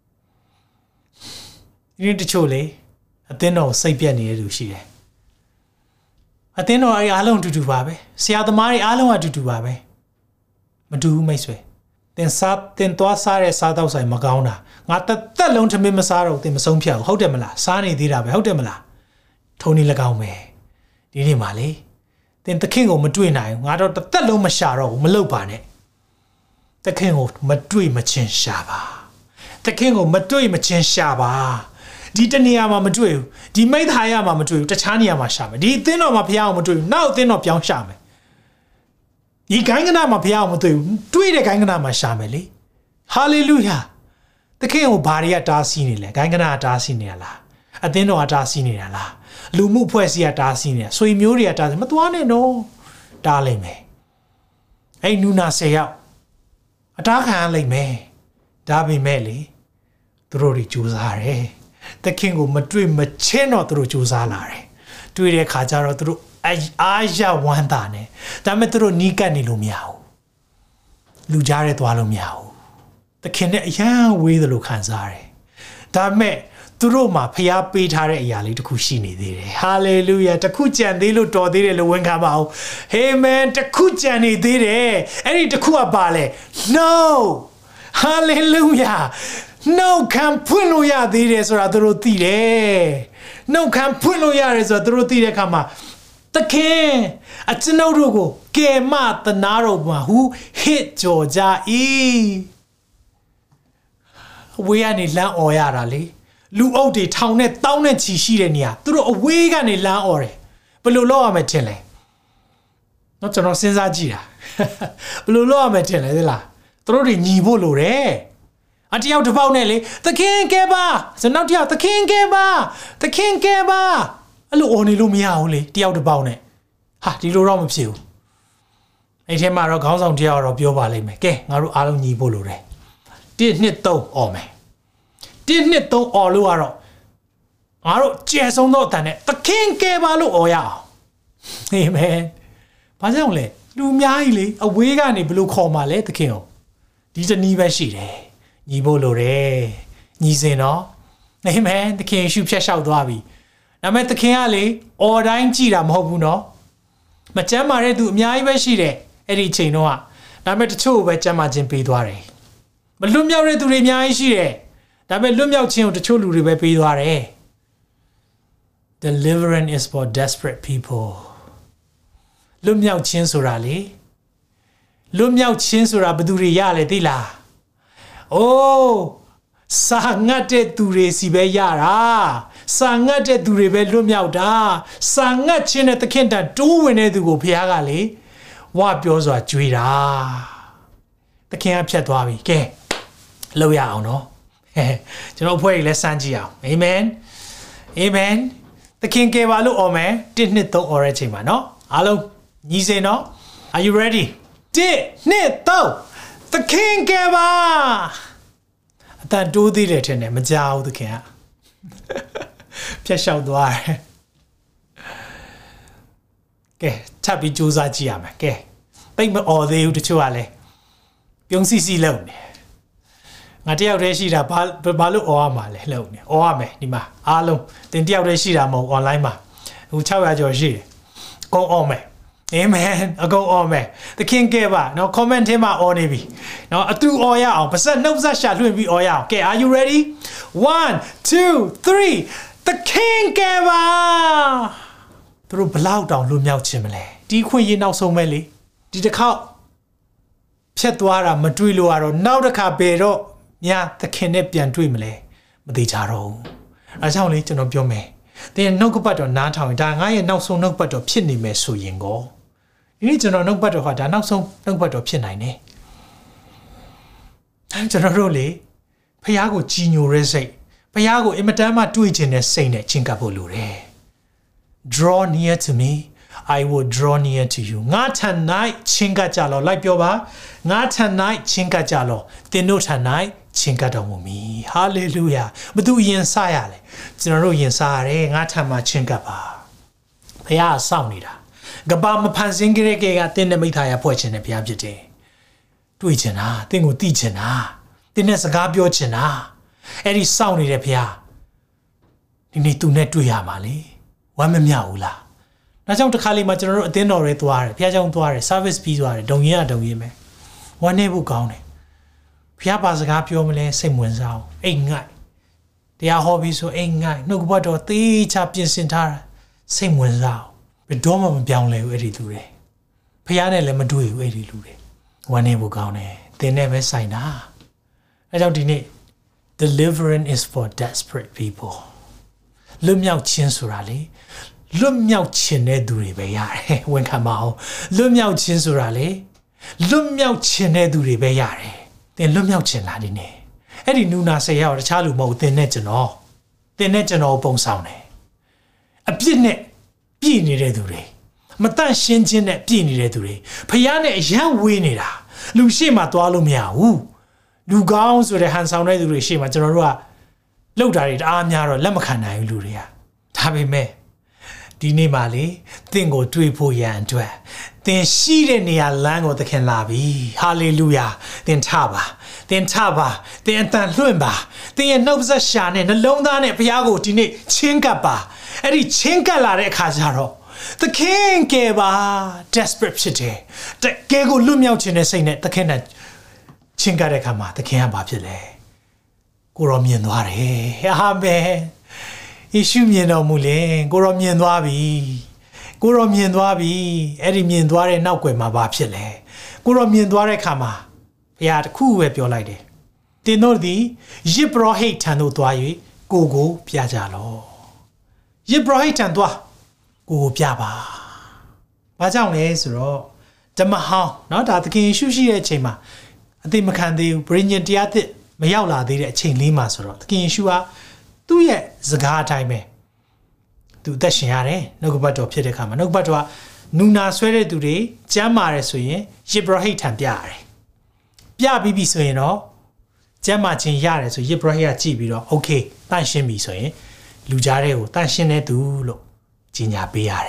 ဒီတချို့လေအသင်းတော်စိတ်ပြတ်နေတဲ့လူရှိတယ်အသင်းတော်အားလုံးအတူတူပါပဲဆရာသမားတွေအားလုံးအတူတူပါပဲမတူဘူးမိတ်ဆွေတင်သွားစားတဲ့စားတော့ဆိုင်မကောင်းတာငါတက်လုံးထမင်းမစားတော့တင်မဆုံးဖြတ်ဘူးဟုတ်တယ်မလားစားနေသေးတာပဲဟုတ်တယ်မလားထုံနေ၎င်းပဲဒီနေ့မှာလေတင်သခင်ကိုမတွေ့နိုင်ဘူးငါတော့တက်လုံးမရှာတော့ဘူးမလုပ်ပါနဲ့သခင်ကိုမတွေ့မချင်းရှာပါသခင်ကိုမတွေ့မချင်းရှာပါဒီတနေရာမှာမတွေ့ဘူးဒီမိသားရမှာမတွေ့ဘူးတခြားနေရာမှာရှာမယ်ဒီအသင်းတော်မှာဖျားအောင်မတွေ့ဘူးနောက်အသင်းတော်ပြောင်းရှာမယ်ဒီဂိုင်းကနာမှာဖျားအောင်မတွေ့ဘူးတွေ့တဲ့ဂိုင်းကနာမှာရှာမယ်လေဟာလေလုယာသခင်ကိုဘာတွေကတားဆီးနေလဲဂိုင်းကနာကတားဆီးနေရလားအသင်းတော်ကတားဆီးနေတာလားလူမှုအဖွဲ့အစည်းကတားဆီးနေတာဆွေမျိုးတွေကတားဆီးမသွားနဲ့နော်တားလိုက်မယ်အဲ့နူနာ10ယောက်အတားခံရလိုက်မယ်ဒါပေမဲ့လေသူတို့တွေကြိုးစားတယ်သခင်ကိုမတွေ့မချင်းတော့သူတို့ကြိုးစားလာတယ်တွေ့တဲ့ခါကျတော့သူတို့အားရဝမ်းသာနေဒါပေမဲ့သူတို့နီးကပ်နေလို့မရဘူးလူကြားရဲသွားလို့မရဘူးသခင်နဲ့အရန်ဝေးတယ်လို့ခံစားရတယ်ဒါပေမဲ့သူတို့မှာဖျားပေးထားတဲ့အရာလေးတစ်ခုရှိနေသေးတယ်ဟာလေလုယာတစ်ခုကြံသေးလို့တော်သေးတယ်လို့ဝန်ခံပါအောင်ဟေးမန်တစ်ခုကြံနေသေးတယ်အဲ့ဒီတစ်ခုကပါလဲ no ဟာလေလုယာနှုတ်ခံဖွင့်လို့ရသေးတယ်ဆိုတာသူတို့သိတယ်နှုတ်ခံဖွင့်လို့ရတယ်ဆိုတာသူတို့သိတဲ့အခါမှာသခင်အကျွန်ုပ်တို့ကိုကယ်မသနာတော်မှာဟူဟစ်ကြော်ကြ၏အဝေးကနေလမ်းអော်ရတာလေလူအုပ်တွေထောင်နဲ့တောင်းနဲ့ချီရှိတဲ့နေရာသူတို့အဝေးကနေလမ်းអော်တယ်ဘယ်လိုလုပ်ရမလဲထင်လဲတော့ကျွန်တော်စဉ်းစားကြည့်တာဘယ်လိုလုပ်ရမလဲထင်လဲသိလားသူတို့တွေညီဖို့လိုတယ်အတယောက်တစ်ပေါက်နဲ့လေသခင်ကဲပါဆိုနောက်တစ်ယောက်သခင်ကဲပါသခင်ကဲပါအဲ့လိုអော်နေလို့မရဘူးလေတယောက်တစ်ပေါက်နဲ့ဟာဒီလိုတော့မဖြစ်ဘူးအဲ့ထဲမှာတော့ခေါင်းဆောင်တယောက်တော့ပြောပါလိမ့်မယ်ကဲငါတို့အားလုံးညီဖို့လိုတယ်1 2 3អော်မယ်1 2 3អော်လို့ကတော့ငါတို့ကျဲဆုံးတော့အတန်နဲ့သခင်ကဲပါလို့អော်ရအောင် Amen ဘာကြောင့်လဲလူအများကြီးလေအဝေးကနေဘယ်လိုခေါ်မှလဲသခင်ကိုဒီတနည်းပဲရှိတယ်ညီဖို့လိုတယ်ညီစင်နော် Amen သခင်ယေရှုဖျက်လျှောက်သွားပြီဒါပေမဲ့သခင်ကလေအော်တိုင်းကြည်တာမဟုတ်ဘူးနော်မကြမ်းမာတဲ့သူအများကြီးပဲရှိတယ်အဲ့ဒီအချိန်တော့ဒါပေမဲ့တချို့ပဲကြမ်းမာခြင်းပေးသွားတယ်မလွတ်မြောက်တဲ့သူတွေအများကြီးရှိတယ်ဒါပေမဲ့လွတ်မြောက်ခြင်းကိုတချို့လူတွေပဲပေးသွားတယ် Deliverance is for desperate people လွတ်မြောက်ခြင်းဆိုတာလေလွတ်မြောက်ခြင်းဆိုတာဘယ်သူတွေရလဲသိလားအိုးစာငတ်တဲ့သူတွေစီပဲရတာစာငတ်တဲ့သူတွေပဲလွတ်မြောက်တာစာငတ်ခြင်းနဲ့သခင်တန်တိုးဝင်တဲ့သူကိုဘုရားကလေဝပြောစွာကြွေးတာသခင်ကဖြတ်သွားပြီကဲလောက်ရအောင်နော်ကျွန်တော်အဖွဲ့ကြီးလည်းစမ်းကြည့်အောင်အာမင်အာမင်သခင်ကပါလို့အော်မယ်1 2 3အော်တဲ့ချိန်မှာနော်အားလုံးညီစင်နော် Are you ready 1 2 3သခင်ကပါအတန်တိုးသေးတယ်ထင်တယ်မကြောက်သခင်ကဖြတ်လျှောက်သွားတယ်ကဲထပ်ပြီးစူးစမ်းကြည့်ရမယ်ကဲတိတ်မအော်သေးဘူးတချို့ကလည်းပြုံးစီစီလုံနေငါတယောက်တည်းရှိတာဘာလို့အော်ရမှာလဲလုံနေအော်ရမယ်ဒီမှာအားလုံးတင်တယောက်တည်းရှိတာမဟုတ် online မှာဟို600ကျော်ရှိတယ်အကုန်အော်မယ်အာမင်အကုန်အော်မယ်သခင်ကဲပါနော် comment ထဲမှာအော်နေပြီနော်အတူအော်ရအောင်ပါစက်နှုတ်ဆက်ရှာလွှင့်ပြီးအော်ရအောင်ကဲ are you ready 1 2 3သခင်ကဲပါသူတို့ဘလောက်တောင်လွတ်မြောက်ခြင်းမလဲဒီခွင့်ရနောက်ဆုံးပဲလေဒီတစ်ခေါက်ဖြတ်သွားတာမတွေ့လို့ကတော့နောက်တစ်ခါဘယ်တော့များသခင်နဲ့ပြန်တွေ့မလဲမသိကြတော့ဘူးအဲကြောင့်လေကျွန်တော်ပြောမယ်တဲ့နှုတ်ကပတ်တော်နားထောင်ဒါငါရဲ့နောက်ဆုံးနှုတ်ပတ်တော်ဖြစ်နေမယ်ဆိုရင်ကိုဒီနေ့ကျွန်တော်နှုတ်ပတ်တော်ဟာဒါနောက်ဆုံးနှုတ်ပတ်တော်ဖြစ်နိုင်တယ်အဲကျွန်တော်တို့လေဖခင်ကိုကြီးညိုရဲစိတ်ဖခင်ကိုအင်မတန်မှတွေ့ကျင်တဲ့စိတ်နဲ့ချဉ်ကပ်ဖို့လိုတယ် Draw near to me I will draw near to you ငါထံ၌ချဉ်ကပ်ကြလောလိုက်ပြောပါငါထံ၌ချဉ်ကပ်ကြလောသင်တို့ထံ၌ချဉ်ကပ်တော်မူမည် Hallelujah ဘသူရင်စားရလဲကျွန်တော်တို့ရင်စားရတယ်ငါထံမှာချဉ်ကပ်ပါဘုရားစောင့်နေတာကဘာမဖန်ဆင်းကြတဲ့ကသင်တဲ့မိသားရဖွဲ့ခြင်းနဲ့ဘုရားဖြစ်တယ်တွေ့ချင်တာသင်ကိုသိချင်တာသင်နဲ့စကားပြောချင်တာအဲ့ဒီစောင့်နေတဲ့ဘုရားဒီနေ့သူနဲ့တွေ့ရမှာလေဝမ်းမမြောက်ဘူးလားဒါကြောင့်တစ်ခါလေးမှကျွန်တော်တို့အသင်းတော်တွေသွားတယ်ဘုရားကျောင်းသွားတယ် service ပြီးသွားတယ်ဒုံရင်ဒုံရင်ပဲဝမ်းနေဖို့ကောင်းတယ်ဘုရားပါစကားပြောမလဲစိတ်ဝင်စားအောင်အိမ်ငိုက်တရားဟောပြီးဆိုအိမ်ငိုက်နှုတ်ကပတ်တော်သေချာပြင်ဆင်ထားတာစိတ်ဝင်စားအောင်ဘယ်တော့မှမပြောင်းလဲဘူးအဲ့ဒီလူတွေဘုရားနဲ့လည်းမတွေ့ဘူးအဲ့ဒီလူတွေဝမ်းနေဖို့ကောင်းတယ်သင်နဲ့ပဲဆိုင်တာအဲကြောင့်ဒီနေ့ deliverance is for desperate people လွတ်မြောက်ခြင်းဆိုတာလေလွတ်မြောက်ခြင်းတဲ့သူတွေပဲရတယ်ဝန်ခံပါအောင်လွတ်မြောက်ခြင်းဆိုတာလေလွတ်မြောက်ခြင်းတဲ့သူတွေပဲရတယ်သင်လွတ်မြောက်ခြင်းလားဒီနေ့အဲ့ဒီနူနာဆယ်ရောက်တခြားလူမဟုတ်သင်နဲ့ကျွန်တော်ပုံဆောင်တယ်အပြစ်နဲ့ပြည်နေတဲ့သူတွေမတန့်ရှင်းခြင်းနဲ့ပြည်နေတဲ့သူတွေဖျားနဲ့အယံဝေးနေတာလူရှိမှသွားလို့မရဘူးလူကောင်းဆိုတဲ့ဟန်ဆောင်တဲ့သူတွေရှိမှကျွန်တော်တို့ကလောက်တာတွေတအားများတော့လက်မခံနိုင်ဘူးလူတွေကဒါပေမဲ့ဒီနေ့မှလေသင်ကိုတွေ့ဖို့ရန်အတွက်သင်ရှိတဲ့နေရာလမ်းကိုသခင်လာပြီဟာလေလုယာသင်ထပါသင်အတန်လွှင့်ပါသင်ရဲ့နှုတ်ဆက်ရှာနဲ့နှလုံးသားနဲ့ဘုရားကိုဒီနေ့ချင်းကပ်ပါအဲ့ဒီချင်းကပ်လာတဲ့အခါကျတော့သခင်ကယ်ပါ desperate ဖြစ်တယ်တကယ်ကိုလွတ်မြောက်ခြင်းနဲ့စိတ်နဲ့သခင်နဲ့ချင်းကပ်တဲ့အခါမှာသခင်ကဘာဖြစ်လဲကိုရောမြင်သွားတယ်အာမင်ယေရှုမြင်တော်မူလေကိုရောမြင်သွားပြီအဲ့ဒီမြင်သွားတဲ့နောက်ွယ်မှာဘာဖြစ်လဲကိုရောမြင်သွားတဲ့အခါမှာဘုရားတခုပဲပြောလိုက်တယ်တင်တို့သည်ယစ်ဘရဟိတ်ထံသို့သွား၍ကိုပြကြလောယစ်ဘရဟိတ်ထံသွားကိုပြပါဘာကြောင့်လဲဆိုတော့ဓမ္မဟောင်းเนาะဒါသခင်ယေရှုရှိတဲ့အချိန်မှာအသိမခံသေးဘူးဗြိဉ္ဉ်တရားသစ်မရောက်လာသေးတဲ့အချိန်လေးမှာဆိုတော့သခင်ယေရှုဟာသူ့ရဲ့စကားအတိုင်းပဲသူအသက်ရှင်ရတယ်နှုတ်ကပတ်တော်ဖြစ်တဲ့အခါမှာနှုတ်ကပတ်တော်ကနူနာဆွဲတဲ့သူတွေကျမ်းမာတယ်ဆိုရင်ယေဘရဟိတ်ထံပြရတယ်ပြပြီးပြီဆိုရင်တော့ကျမ်းမာခြင်းရတယ်ဆိုယေဘရဟိတ်ကကြည့်ပြီးတော့ okay တန့်ရှင်းပြီဆိုရင်လူကြားတဲ့ကိုတန့်ရှင်းတဲ့သူလို့ကြီးညာပေးရတယ်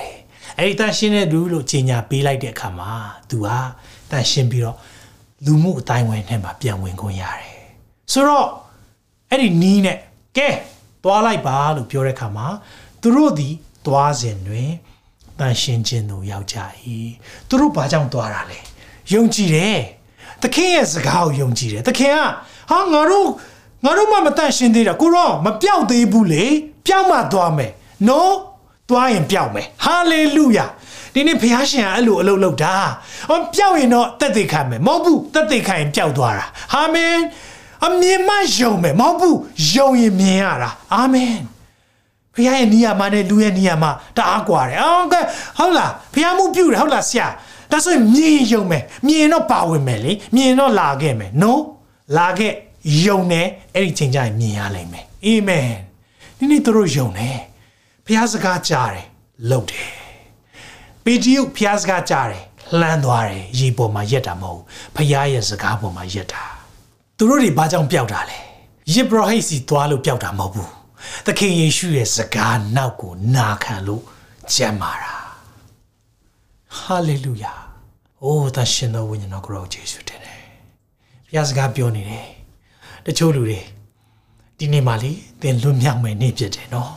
အဲ့ဒီတန်ရှင်းတဲ့လူလို့ကြီးညာပေးလိုက်တဲ့အခါမှာ तू ဟာတန်ရှင်းပြီးတော့လူမှုအတိုင်းဝင်ထဲမှာပြန်ဝင်ခွင့်ရတယ်ဆိုတော့အဲ့ဒီနီးနဲ့ကဲသွားလိုက်ပါလို့ပြောတဲ့အခါမှာသူတို့ဒီသွားစဉ်တွင်တန်ရှင်းခြင်းတို့ရောက်ကြ၏သူတို့ဘာကြောင့်သွားတာလဲယုံကြည်တယ်သခင်ရဲ့စကားကိုယုံကြည်တယ်သခင်ကဟာငါတို့မှမတန်ရှင်းသေးတာကိုတော့မပြောက်သေးဘူးလေပြောက်မှသွားမယ်နော်သွားရင်ပြောက်မယ်ဟာလေလုယာဒီနေ့ဘုရားရှင်ကအဲ့လိုအလုပ်လုပ်တာဟောပြောက်ရင်တော့သက်သေခံမယ်မဟုတ်ဘူးသက်သေခံရင်ပြောက်သွားတာအာမင်အမြင်မှယုံမယ်မဟုတ်ဘူးယုံရင်မြင်ရတာအာမင်ဘုရားရဲ့နေရာမှာနဲ့လူရဲ့နေရာမှာတအားကွာတယ်ဟုတ်လားဘုရားမှုပြုတယ်ဟုတ်လားဆရာဒါဆိုရင်မြင်ယုံမယ်မြင်တော့ပါဝင်မယ်လေမြင်တော့လာခဲ့မယ်နော်လာခဲ့ယုံတယ်အဲ့ဒီချိန်ကျရင်မြင်ရလိမ့်မယ်အာမင်ဒီနေ့သူတို့ယုံတယ်ဘုရားစကားကြားတယ်လုပ်တယ်ပေတရုဖျားစကားကြားတယ်လှမ်းသွားတယ်ရေပေါ်မှာရက်တာမဟုတ်ဖျားရဲ့စကားပေါ်မှာရက်တာသူတို့တွေဘာကြောင့်ပျောက်တာလဲယေဘရဟိတ်စီသွားလို့ပျောက်တာမဟုတ်ဘူးသခင်ယေရှုရဲ့စကားနောက်ကိုနာခံလို့ကျမ်းမာတာဟာလေလုယာအိုးသရှင်တော်ဝိညာဉ်တော်ကိုရောယေရှုတင်တယ်ဖျားစကားပြောနေတယ်တချို့လူတွေဒီနေ့မှလေသင်လွတ်မြောက်မယ်နေ့ဖြစ်တယ်နော်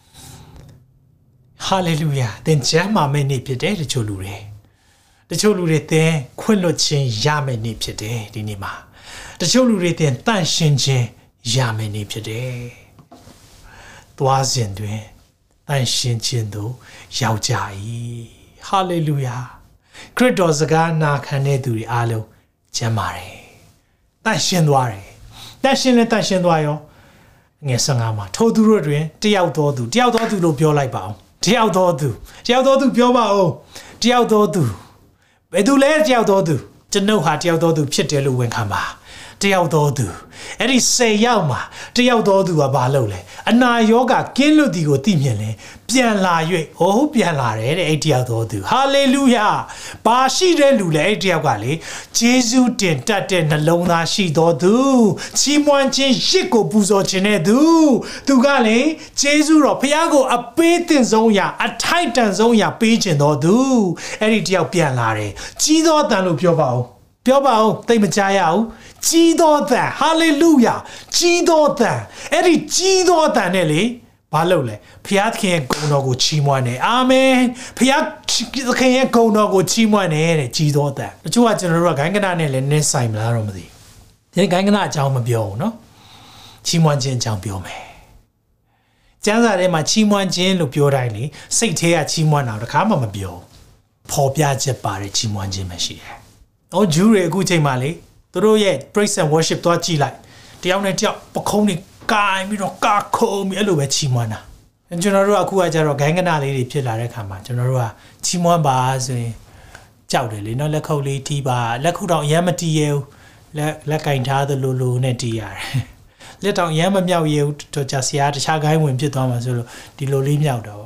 ဟာလေလုယာသင်ကျမ်းမာမယ့်နေ့ဖြစ်တယ်တချို့လူတွေသင်ခွင့်လွတ်ခြင်းရမယ့်နေ့ဖြစ်တယ်ဒီနေ့မှာတချို့လူတွေသင်တန့်ရှင်းခြင်းရမယ့်နေ့ဖြစ်တယ်သွားစဉ်တွင်တန့်ရှင်းခြင်းတို့ရောက်ကြ၏ဟာလေလုယာခရစ်တော်စကားနာခံတဲ့သူတွေအားလုံးကျမ်းပါတယ်တန့်ရှင်းသွားတယ်တန့်ရှင်းသွားရောငယ်15မှာထိုသူတို့တွင်တယောက်တော်သူလို့ပြောလိုက်ပါအောင်တယောက်တော်သူပြောပါဦးတယောက်တော်သူဘယ်သူလဲတယောက်တော်သူကျွန်ုပ်ဟာတယောက်တော်သူဖြစ်တယ်လို့ဝန်ခံပါတယောက်တော်သူအဲ့ဒီ10ယောက်မှာတယောက်တော်သူကဘာလုပ်လဲအနာရောဂါကင်းလွတ်သည်ကိုသိမြင်လဲပြန်လာ၍ပြန်လာတယ်တဲ့အဲ့တယောက်တော်သူဟာလေလုယာဘာရှိတဲ့လူလဲအဲ့တယောက်ကလေဂျေဇုတင်တတ်တဲ့နှလုံးသားရှိတော်သူချီးမွမ်းခြင်းရစ်ကိုပူဇော်ခြင်းတဲ့သူကလေဂျေဇုတော်ဖခင်ကိုအပေးတင်ဆုံးရာအထိုက်တန်ဆုံးရာပေးခြင်းတော်သူအဲ့ဒီတယောက်ပြန်လာတယ်ကြီးသောတန်လို့ပြောပါဦးသိမကြားရဘူးကြီးသောတန်ဟာလေလုယာကြီးသောတန်အဲ့ဒီကြီးသောတန်နဲ့လေဘာလုပ်လဲဖခင်ရဲ့ဂုဏ်တော်ကိုချီးမွမ်းတယ်အာမင်ဖခင်ရဲ့ဂုဏ်တော်ကိုချီးမွမ်းတယ်တဲ့ကြီးသောတန်တချို့ကကျွန်တော်တို့ကဂိုင်းကနနဲ့လည်းနည်းဆိုင်မလားတော့မသိဘူးဒီဂိုင်းကနအကြောင်းမပြောဘူးနော်ချီးမွမ်းခြင်းအကြောင်းပြောမယ်ကျမ်းစာထဲမှာချီးမွမ်းခြင်းလို့ပြောတိုင်းလေစိတ်ထဲကချီးမွမ်းတာတခါမှမပြောဖော်ပြချက်ပါတဲ့ချီးမွမ်းခြင်းပဲရှိတယ်ဂျူးတွေအခုချိန်မှာလေသူတို့ရဲ့ praise and worship သွားကြည့်လိုက်တယောက်နဲ့တယောက်ပခုံးတွေကိုင်းပြီးတော့ကာခုံပြီးအဲ့လိုပဲချီးမွမ်းတာကျွန်တော်တို့အခုကကြတော့ဂိုင်းကနလေးတွေဖြစ်လာတဲ့ခါမှာကျွန်တော်တို့ကချီးမွမ်းပါဆိုရင်ကြောက်တယ်လေနော်လက်ခုပ်လေးတီးပါလက်ခုပ်တော့အရင်မတီးရဘူးလက်ကင်ထားသလိုနဲ့တီးရတယ်လက်တော့အရင်မမြောက်ရဘူးတော့ကြာဆရာတခြားဂိုင်းဝင်ဖြစ်သွားမှာဆိုလို့ဒီလိုလေးမြောက်တော့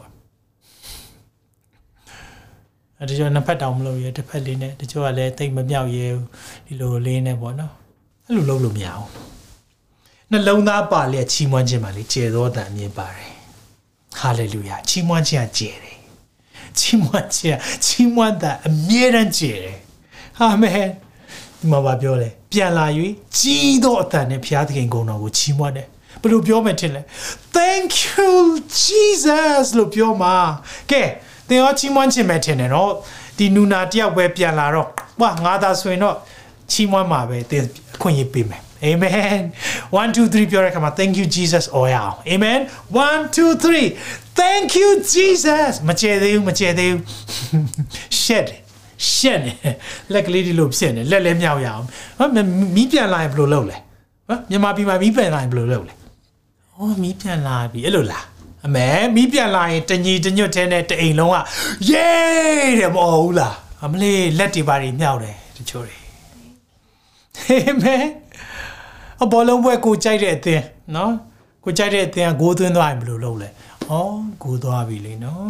တချို့နှစ်ဖက်တောင်မလုပ်ရတစ်ဖက်လေးနဲ့တချို့ကလည်းတိတ်မမြောက်ရဲဘူးဒီလိုလေးနဲ့ပေါ့နော်အဲ့လိုလုပ်လို့မရဘူးနှလုံးသားပါလေချီးမွမ်းခြင်းပါလေကျေသောတန်မြင်ပါတယ်ဟာလေလုယာချီးမွမ်းခြင်းကကျေတယ်ချီးမွမ်းတာအမြဲတမ်းကျေတယ်အာမင်ဒီမှာပြောလဲပြန်လာ၍ကြီးသောအတန်နဲ့ဘုရားသခင်ဂုဏ်တော်ကိုချီးမွမ်းတယ်ဘယ်လိုပြောမယ်ထင်လဲ Thank you Jesus လို့ပြောမှာကဲသင်ရောချီးမွမ်းခြင်းပဲထင်တယ်နော်ဒီနူနာတယောက်ပဲပြန်လာတော့ငါသာဆိုရင်တော့ချီးမွမ်းမှာပဲသင်အခွင့်အရေးပေးမယ် Amen 1 2 3ပြောရခါမှာ Thank you Jesus အော်ရအောင် Amen 1 2 3 Thank you Jesus မကျေသေးဘူးရှက်လက်ကလေးဒီလိုဖြစ်နေလက်လည်းမြောက်ရအောင်မီးပြန်လာရင်ဘယ်လိုလုပ်လဲမြန်မာပြည်မှာမီးပြန်လာရင်ဘယ်လိုလုပ်လဲမီးပြန်လာပြီအဲ့လိုလားအမေမီးပြန်လာရင်တညီတညွတ်တဲ့တအိမ်လုံးကယေးတဲ့မဟုတ်ဘူးလားအမလေးလက်တွေပါတွေမြောက်တယ်တချို့တွေဟေးမဲအဘောလုံးပွဲကိုကြိုက်တဲ့အသင်းနော်ကိုကြိုက်တဲ့အသင်းကဂိုးသွင်းသွားရင်ဘယ်လိုလုပ်လဲဂိုးသွားပြီလေနော်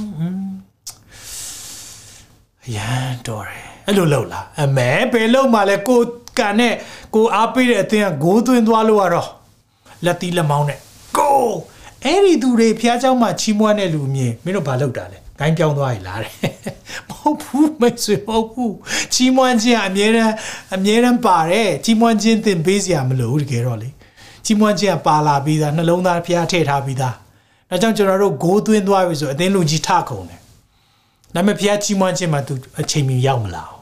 ရန်တော်တယ်အဲ့လိုလုပ်လားအမေဘယ်လုပ်မှလဲကိုကန်နဲ့ကိုအားပေးတဲ့အသင်းကဂိုးသွင်းသွားလို့ကတော့လက်သီးလက်မောင်းနဲ့ကိုအဲ့ဒီသူတွေဖျားเจ้าမှာချီးမွမ်းတဲ့လူအမြင်မင်းတို့ဘာလုပ်တာလဲဂိုင်းပြောင်းသွားပြီလားတဲ့မဟုတ်ဘူးမိတ်ဆွေမဟုတ်ဘူးချီးမွမ်းခြင်းအမြဲတမ်းပါတယ်ချီးမွမ်းခြင်းသင်ပေးစရာမလိုဘူးတကယ်တော့လေချီးမွမ်းခြင်းကပါလာပြီးသားနှလုံးသားဖျားထည့်ထားပြီးသားဒါကြောင့်ကျွန်တော်တို့ဂိုးသွင်းသွားပြီဆိုအသင်းလူကြီးထခုံတယ်ဒါပေမဲ့ဖျားချီးမွမ်းခြင်းမှာသူအချိန်မီရောက်မလာဘူး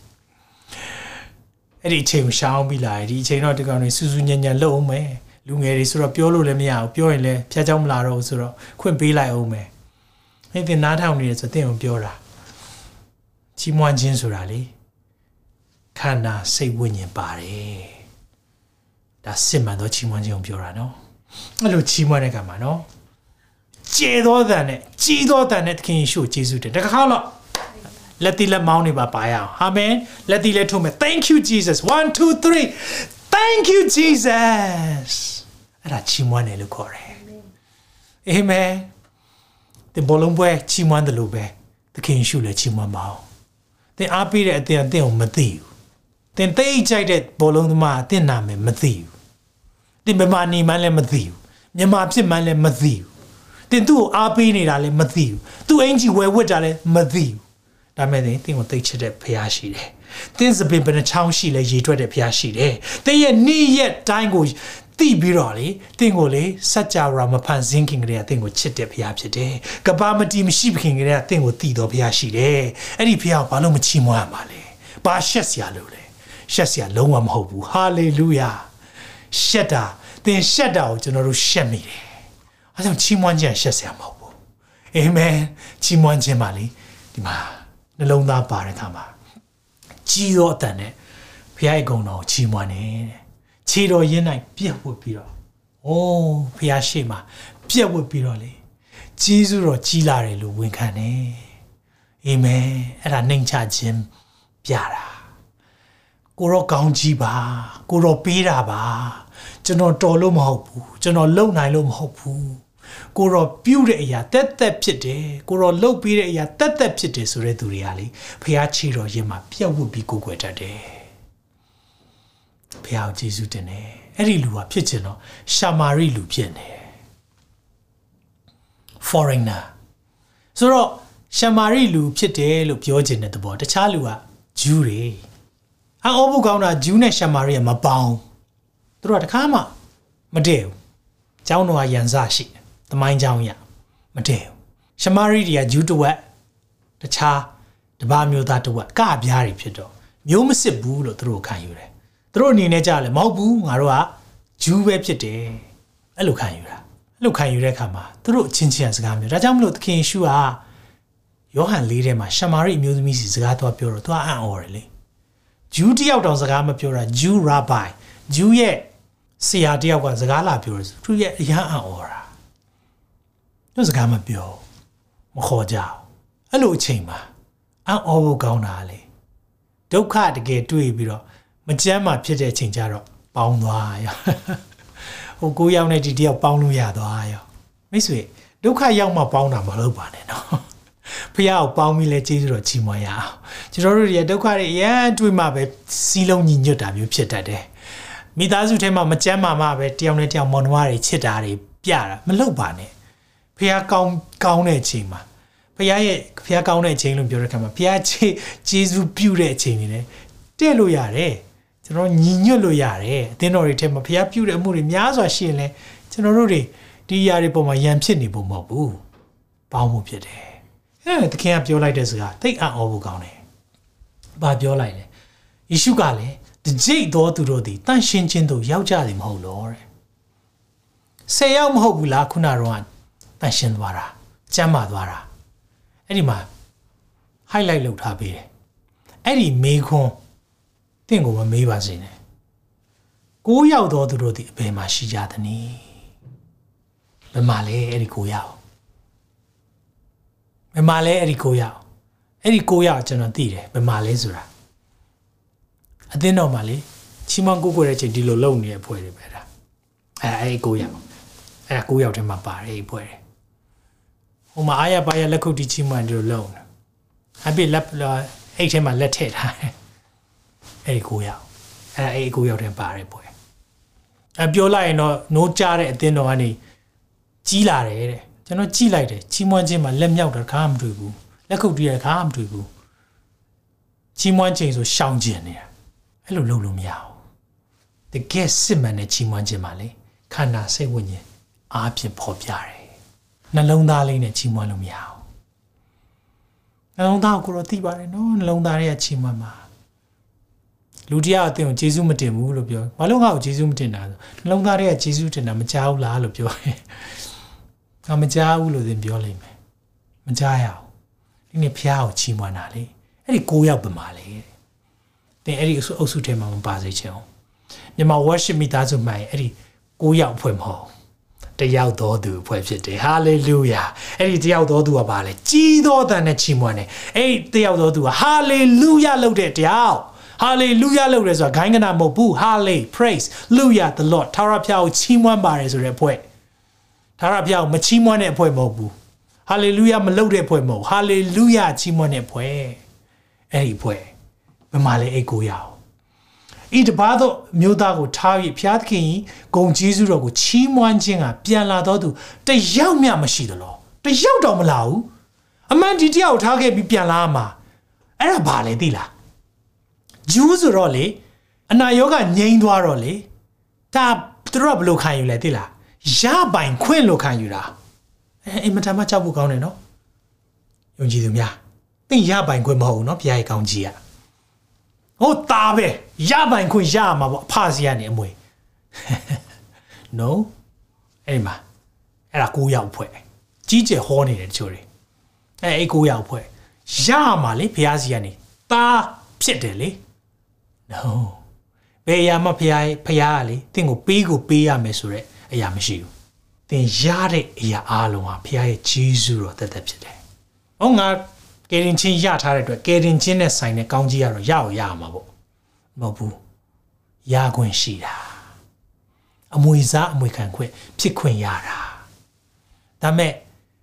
အဲ့ဒီအချိန်ရှောင်းပြီးလာဒီအချိန်တော့ဒီကောင်တွေစူးစူးညံ့ညံ့လှုပ်အောင်မယ်လူငယ်တွေဆိုတော့ပြောလို့လည်းမရဘူးပြောရင်လည်းဖျားเจ้าမလာတော့ဘူးဆိုတော့ခွင့်ပေးလိုက်အောင်မယ်ဟဲ့သင်နားထောင်နေတယ်ဆိုသင်ကိုပြောတာချီးမွမ်းခြင်းဆိုတာလေခန္ဓာစိတ်ဝိညာဉ်ပါတယ်ဒါစစ်မှန်သောချီးမွမ်းခြင်းကိုပြောတာနော်အဲ့လိုချီးမွမ်းတဲ့ကမှာနော်ကျေသောတန်နဲ့ကြီးသောတန်နဲ့သခင်ယေရှုကိုယေရှုတင်တခါတော့လက်တီလက်မောင်းနေပါအောင်အာမင်လက်တီလက်ထုံးမယ် thank you jesus 1 2 3 thank you jesus အဲ့ဒါချီးမွမ်းတယ်လို့ခေါ်တယ်အာမင်ဒီဘောလုံးပွဲချီးမွမ်းတယ်လို့ပဲသခင်ယေရှုလည်းချီးမွမ်းပါအောင်သင်အားပေးတဲ့အသင်အသင်ကိုမသိဘူးသင်သိကြိုက်တဲ့ဘောလုံးသမားအသင်နာမည်မသိဘူးသင်ဘယ်မှာနေမှန်းလည်းမသိဘူးမြန်မာဖြစ်မှန်းလည်းမသိဘူးသင်သူ့ကိုအားပေးနေတာလည်းမသိဘူးသူ့အင်ကြီးဝယ်ဝတ်တာလည်းမသိဘူးဒါမဲ့သင်ကိုသိချစ်တဲ့ဘုရားရှိတယ်သင်စပင်ဘယ်နှချောင်းရှိလဲရေထွက်တဲ့ဘုရားရှိတယ်သင်ရဲ့နေ့ရက်တိုင်းကိုသိပြီးတော့လေသင်ကိုလေစัจ java မဖန်ဆင်းခင်ကလေးကသင်ကိုချစ်တဲ့ဘုရားဖြစ်တယ်ကဘာမတီမရှိခင်ကလေးကသင်ကိုတည်တော်ဘုရားရှိတယ်အဲ့ဒီဘုရားကိုဘာလို့မချီးမွမ်းရမှာလဲဘာရှက်စရာလို့လဲရှက်စရာလုံးဝမဟုတ်ဘူးဟာလေလုယာရှက်တာသင်ရှက်တာကိုကျွန်တော်တို့ရှက်မိတယ်အဲကြောင့်ချီးမွမ်းခြင်းရှက်စရာမဟုတ်ဘူးအာမင်ချီးမွမ်းခြင်းပါလေဒီမှာနှလုံးသားပါတဲ့အခါမှာကြီးရောအတန်နဲ့ဘုရားရဲ့ဂုဏ်တော်ကိုချီးမွမ်းတယ်ခြေတော်ရင်း၌ပြက်ဝတ်ပြီးတော့အိုးဘုရားရှိခိုးပြက်ဝတ်ပြီးတော့လေဂျေဇုတော်ကြီးလာတယ်လို့ဝန်ခံတယ်အာမင်အဲ့ဒါနှိမ်ချခြင်းပြတာကိုရောကောင်းကြီးပါကိုရောပေးတာပါကျွန်တော်တော်လို့မဟုတ်ဘူးကျွန်တော်လုံနိုင်လို့မဟုတ်ဘူးကိုရောပြုတ်တဲ့အရာတက်တက်ဖြစ်တယ်ကိုရောလှုပ်ပြီးတဲ့အရာတက်တက်ဖြစ်တယ်ဆိုတဲ့သူတွေကလေဘုရားခြေတော်ရင်းမှာပြက်ဝတ်ပြီးကိုယ်ွယ်တတ်တယ်ဘုရားကိုယေရှုတင်တယ်အဲ့ဒီလူကဖြစ်ချင်တော့ရှာမာရိလူဖြစ်နေ foreigner ဆိုတော့ရှာမာရိလူဖြစ်တယ်လို့ပြောချင်တဲ့သဘောတခြားလူကဂျူးတွေအော်ဘုကောင်းတာဂျူးနဲ့ရှာမာရိကမပေါင်းသူတို့ကတခါမှမတည့်ဘူးကျောင်းတော်ကရန်စရှိတယ်သမိုင်းကျောင်းရမတည့်ဘူးရှာမာရိတွေကဂျူးတစ်ဝက်တခြားတပါးမျိုးသားတစ်ဝက်ကပြားတွေဖြစ်တော့မျိုးမစစ်ဘူးလို့သူတို့ခံယူတယ်သူတို့အနေနဲ့ကြားလဲမဟုတ်ဘူးငါတို့ကဂျူးပဲဖြစ်တယ်အဲ့လိုခံယူတာအဲ့လိုခံယူတဲ့အခါမှာသူတို့အချင်းချင်းစကားမျိုးဒါကြောင့်မလို့သခင်ယေရှုကယောဟန်၄ထဲမှာရှမာရိအမျိုးသမီးစီစကားသွားပြောတော့သူကအံ့ဩတယ်လေဂျူးတယောက်တောင်စကားမပြောတာဂျူးရာဘိုင်ဂျူးရဲ့ဆရာတယောက်ကစကားလာပြောတယ်သူရဲ့အရန်အံ့ဩတာသူစကားမပြောမခေါ်ကြဘူးအဲ့လိုအချိန်မှာအံ့ဩဖို့ကောင်းတာလေဒုက္ခတကယ်တွေ့ပြီးတော့မကြမ်းမှဖြစ်တဲ့အချိန်ကျတော့ပေါင်းသွားရောဟိုကိုရောက်နေဒီတယောက်ပေါင်းလို့ရသွားရောမိတ်ဆွေဒုက္ခရောက်မှပေါင်းတာမဟုတ်ပါနဲ့နော်ဖះကိုပေါင်းပြီးလဲကျေးဇူးတော်ချီးမွမ်းရအောင်ကျွန်တော်တို့တွေဒုက္ခတွေအရန်တွေ့မှပဲစီးလုံးညီညွတ်တာမျိုးဖြစ်တတ်တယ်မိသားစုထဲမှာမကြမ်းမှပဲတယောက်နဲ့တယောက်မောင်နှမတွေချစ်တာတွေပြတာမလုပ်ပါနဲ့ဖះကောင်းတဲ့အချိန်မှာဖះကောင်းတဲ့အချိန်လို့ပြောတဲ့အခါမှာဖះကျေးဇူးပြုတဲ့အချိန်တွေနဲ့တဲ့လို့ရတယ်ကျွန်တော်ညီညွတ်လို့ရတယ်အသင်းတော်တွေထဲမှာဖះပြုတဲ့အမှုတွေများစွာရှိရင်လဲကျွန်တော်တို့တွေဒီຢာတွေပေါ်မှာရန်ဖြစ်နေဖို့မဟုတ်ဘူးပေါင်းဖို့ဖြစ်တယ်အဲ့ဒါသခင်ကပြောလိုက်တဲ့စကားသိအံ့ဩဖို့ကောင်းတယ်ဘာပြောလိုက်လဲယေရှုကလည်းတကြိတ်တော်သူတို့သည်တန်ရှင်းခြင်းတို့ရောက်ကြတယ်မဟုတ်လို့တဲ့10ယောက်မဟုတ်ဘူးလားခုနကတော့တန်ရှင်းသွားတာကျမ်းမာသွားတာအဲ့ဒီမှာ highlight လုပ်ထားပေးတယ်အဲ့ဒီမေခွန်းတင့်ကိုမမေးပါစေနဲ့9ယောက်တော်သူတို့သည်အဘယ်မှာရှိကြသနည်းဘယ်မှာလဲအဲ့ဒီ9ယောက်ဘယ်မှာလဲအဲ့ဒီ9ယောက်အဲ့ဒီ9ယောက်ကျွန်တော်သိတယ်ဘယ်မှာလဲဆိုတာအသင်းတော်မှာလေချီးမွမ်းကိုးကွယ်တဲ့ချိန်ဒီလိုလုပ်နေတဲ့ဖွဲ့တွေပဲဒါအဲ့ဒီ9ယောက်အဲ့9ယောက်ထဲမှာပါတယ်အဲ့ဒီဖွဲ့တွေဟိုမှာအားရပါရလက်ခုပ်တီးချီးမွမ်းတယ်လို့လုပ်နေအပြည့်လက်အဲ့ထဲမှာလက်ထည့်ထားတယ်အဲ့ဒီ9ယောက်အဲ့9ယောက်ထဲပါတယ်ဖွဲ့ပြောလိုက်ရင်တော့နိုးကြတဲ့အသင်းတော်ကနေကြီးလာတယ်တဲ့ကျွန်တော်ကြည့်လိုက်တယ်ချီးမွမ်းခြင်းမှာလက်မြောက်တာခါမှမတွေ့ဘူးလက်ခုပ်တီးရခါမှမတွေ့ဘူးချီးမွမ်းခြင်းဆိုရှောင်ကျင်နေတာအဲ့လိုလုပ်လို့မရဘူးတကယ်စစ်မှန်တဲ့ချီးမွမ်းခြင်းမှာလေခန္ဓာစိတ်ဝိညာဉ်အားဖြင့်ဖော်ပြတယ်နှလုံးသားလေးနဲ့ချီးမွမ်းလို့မရဘူးနှလုံးသားကိုတော့သိပါတယ်နော်နှလုံးသားရဲ့ချီးမွမ်းမှာလူတရားအသင်ကိုယေရှုမတင်ဘူးလို့ပြောဘာလို့ငါ့ကိုယေရှုမတင်တာဆိုနှလုံးသားရဲ့ယေရှုတင်တာမကြားဘူးလားလို့ပြောတယ်ငါမကြားဘူးလို့သင်ပြောလိမ့်မယ်မကြားရအောင်ဒီနေ့ဖျားကိုချီးမွမ်းတာလေအဲ့ဒီ9ယောက်ပဲမှာလေသင်အဲ့ဒီအုပ်စုထဲမှာမပါစေချင်အောင်မြန်မာ worship မိသားစုမှအဲ့ဒီ9ယောက်ဖွဲ့မဟုတ်တယောက်တော်သူဖွဲ့ဖြစ်တယ်ဟာလေလုယာအဲ့ဒီတယောက်တော်သူကပါလေကြီးသောအသံနဲ့ချီးမွမ်းတယ်အဲ့ဒီတယောက်တော်သူကဟာလေလုယာလုပ်တဲ့တယောက်ဟာလေလုယာလုပ်ရဲဆိုတာဂိုင်းကနာမဟုတ်ဘူးဟာလေ praise luya the lord ထာဝရဘုရားကိုချီးမွမ်းပါတယ်ဆိုတဲ့အဖွဲ့ထာဝရဘုရားကိုမချီးမွမ်းတဲ့အဖွဲ့မဟုတ်ဘူးဟာလေလုယာမလုပ်တဲ့အဖွဲ့မဟုတ်ဟာလေလုယာချီးမွမ်းတဲ့အဖွဲ့အဲ့ဒီအဖွဲ့ဘယ်မှာလဲအဲ့ကိုရအောင်ဤတပါသောမျိုးသားကိုထား၍ဘုရားသခင်ဂုဏ်ကျေးဇူးတော်ကိုချီးမွမ်းခြင်းကပြန်လာတော့သူတယောက်မျှမရှိသလားတယောက်တော့မလာဘူးအမှန်ဒီတယောက်ထားခဲ့ပြီးပြန်လာမှာအဲ့ဒါဘာလဲသိလားဂျူးဆိုတော့လေအနာယောဂငြိမ်းသွားတော့လေဒါသူတို့ကဘယ်လိုခံယူလဲသိလားရပိုင်ခွင့်လို့ခံယူတာအိမ်မထမ်းမကြောက်ဖို့ကောင်းတယ်နော်ယုံကြည်သူများသိရပိုင်ခွင့်မဟုတ်ဘူးနော်ဘုရားရဲ့ကောင်းကြီးอ่ะဟုတ်တာပဲရပိုင်ခွင့်ရမှာပေါ့အဖစီကနေအမွေ no အဲ့မှာအဲ့ဒါ9ယောက်ဖွဲ့ကြီးကျယ်ဟောနေတယ်တချို့တွေအဲ့9ယောက်ဖွဲ့ရမှာလေဘုရားစီကနေတာဖြစ်တယ်လေ no ဘယ်ရမှာဘုရားကလေတင့်ကိုပေးရမယ်ဆိုတော့အရာမရှိဘူးသင်ရတဲ့အရာအားလုံးဟာဘုရားရဲ့ဂျေဇုတော်သက်ဖြစ်တယ်။ဟောငါကယ်တင်ခြင်းရထားတဲ့အတွက်ကယ်တင်ခြင်းနဲ့ဆိုင်တဲ့ကောင်းကြီးကတော့ရမှာပေါ့။မဟုတ်ဘူး။ရခွင့်ရှိတာ။အမွေစားအမွေခံခွင့်ဖြစ်ခွင့်ရတာ။ဒါမဲ့